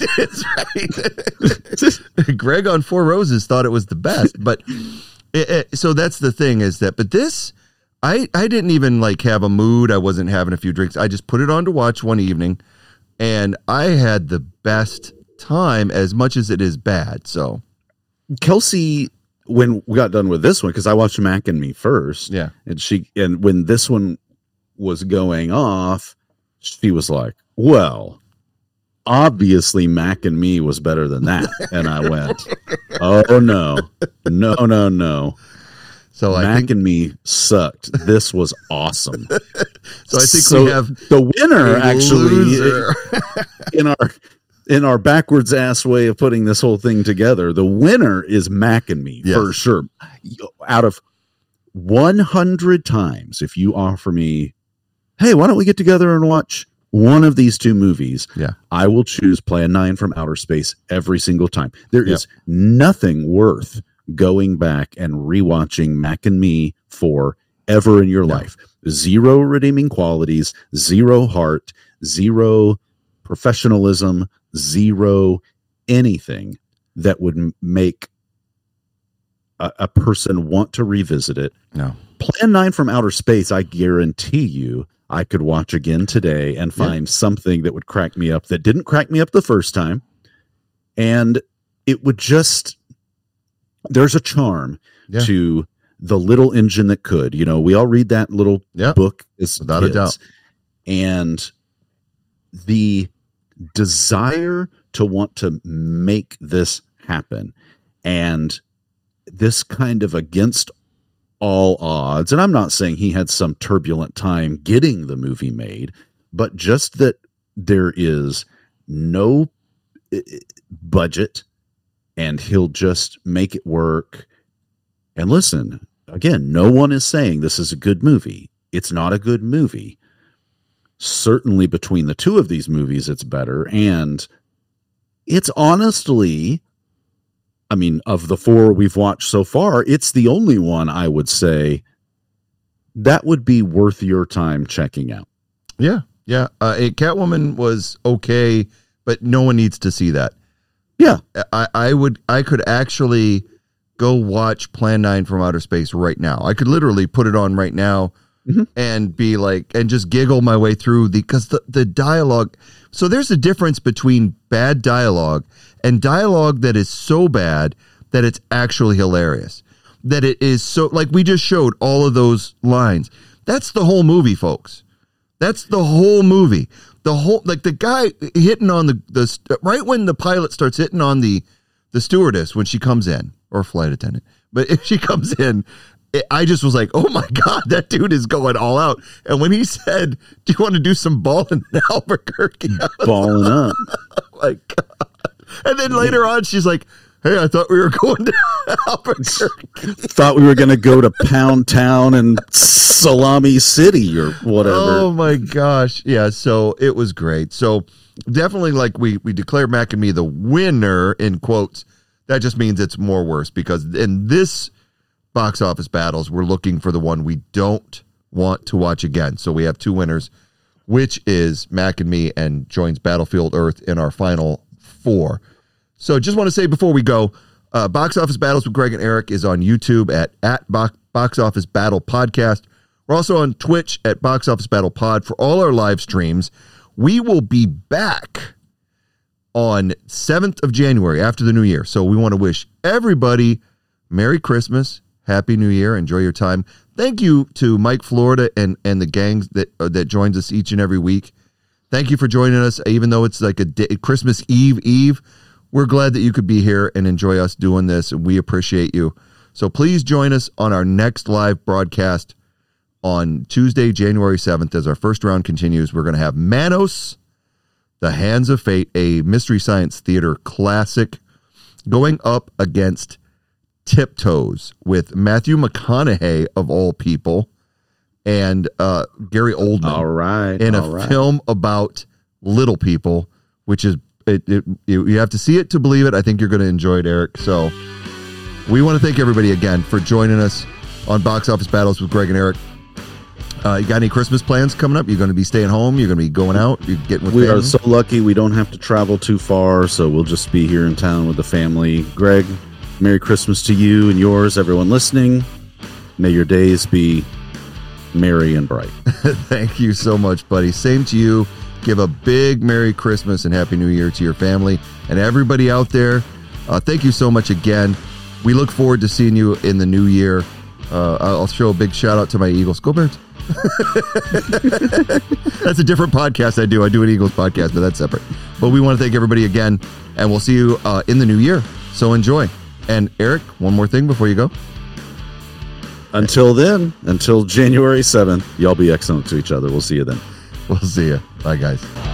A: That's right. Greg on 4 Roses thought it was the best. But so that's the thing is that, but this, I didn't even like have a mood. I wasn't having a few drinks. I just put it on to watch one evening, and I had the best time as much as it is bad. So
B: Kelsey, when we got done with this one, because I watched Mac and Me first,
A: yeah,
B: and when this one was going off, she was like, well, obviously Mac and Me was better than that. And I went, oh no.
A: So
B: Mac and Me sucked. This was awesome.
A: So I think we have
B: the winner actually in our backwards ass way of putting this whole thing together. The winner is Mac and Me, for sure. Out of 100 times, if you offer me, hey, why don't we get together and watch one of these 2 movies?
A: Yeah, I
B: will choose Plan 9 from Outer Space every single time. There is nothing worth going back and rewatching Mac and Me for ever in your life. 0 redeeming qualities, 0 heart, 0 professionalism, 0 anything that would make a person want to revisit it.
A: No.
B: Plan 9 from Outer Space, I guarantee you I could watch again today and find something that would crack me up that didn't crack me up the first time. And it would just, there's a charm to the little engine that could. You know, we all read that little book as
A: without a doubt.
B: And the desire to want to make this happen, and this kind of against all odds. And I'm not saying he had some turbulent time getting the movie made, but just that there is no budget and he'll just make it work. And listen, again, no one is saying this is a good movie. It's not a good movie. Certainly between the two of these movies, it's better. And it's honestly, I mean, of the 4 we've watched so far, it's the only one I would say that would be worth your time checking out.
A: Yeah. Yeah. Catwoman was okay, but no one needs to see that.
B: Yeah.
A: I could actually go watch Plan 9 from Outer Space right now. I could literally put it on right now and be like, and just giggle my way through because the dialogue. So there's a difference between bad dialogue and dialogue that is so bad that it's actually hilarious. That it is so, like we just showed all of those lines. That's the whole movie, folks. That's the whole movie. The whole, like the guy hitting on the right when the pilot starts hitting on the stewardess when she comes in, or flight attendant. But if she comes in, I just was like, oh my God, that dude is going all out. And when he said, do you want to do some balling in Albuquerque?
B: Balling up.
A: Oh my God. And then later on, she's like, hey, I thought we were going to Albuquerque.
B: Thought we were going to go to Pound Town and Salami City or whatever.
A: Oh my gosh. Yeah. So it was great. So definitely, like we declared Mac and Me the winner in quotes. That just means it's more worse because in this box office battles, we're looking for the one we don't want to watch again. So we have 2 winners, which is Mac and Me and joins Battlefield Earth in our final 4. So just want to say before we go, Box Office Battles with Greg and Eric is on YouTube at Box Office Battle Podcast. We're also on Twitch at Box Office Battle Pod for all our live streams. We will be back on 7th of January after the new year. So we want to wish everybody Merry Christmas, Happy New Year, enjoy your time. Thank you to Mike Florida and the gangs that joins us each and every week. Thank you for joining us, even though it's like a day, Christmas Eve. We're glad that you could be here and enjoy us doing this, and we appreciate you. So please join us on our next live broadcast on Tuesday, January 7th, as our first round continues. We're going to have Manos, The Hands of Fate, a Mystery Science Theater classic, going up against Tiptoes with Matthew McConaughey, of all people, and Gary Oldman.
B: All right.
A: In a film about little people, which is, you have to see it to believe it. I think you're going to enjoy it, Eric. So we want to thank everybody again for joining us on Box Office Battles with Greg and Eric. You got any Christmas plans coming up? You're going to be staying home? You're going to be going out? You're getting with
B: We
A: family?
B: are so lucky we don't have to travel too far, so we'll just be here in town with the family. Greg, Merry Christmas to you and yours, everyone listening. May your days be merry and bright.
A: Thank you so much, buddy. Same to you. Give a big Merry Christmas and Happy New Year to your family and everybody out there. Thank you so much again. We look forward to seeing you in the new year. I'll show a big shout out to my Eagles. Go Birds. That's a different podcast I do. I do an Eagles podcast, but that's separate. But we want to thank everybody again, and we'll see you in the new year. So enjoy. And Eric, one more thing before you go.
B: Until then, until January 7th, y'all be excellent to each other. We'll see you then.
A: We'll see you. Bye, guys.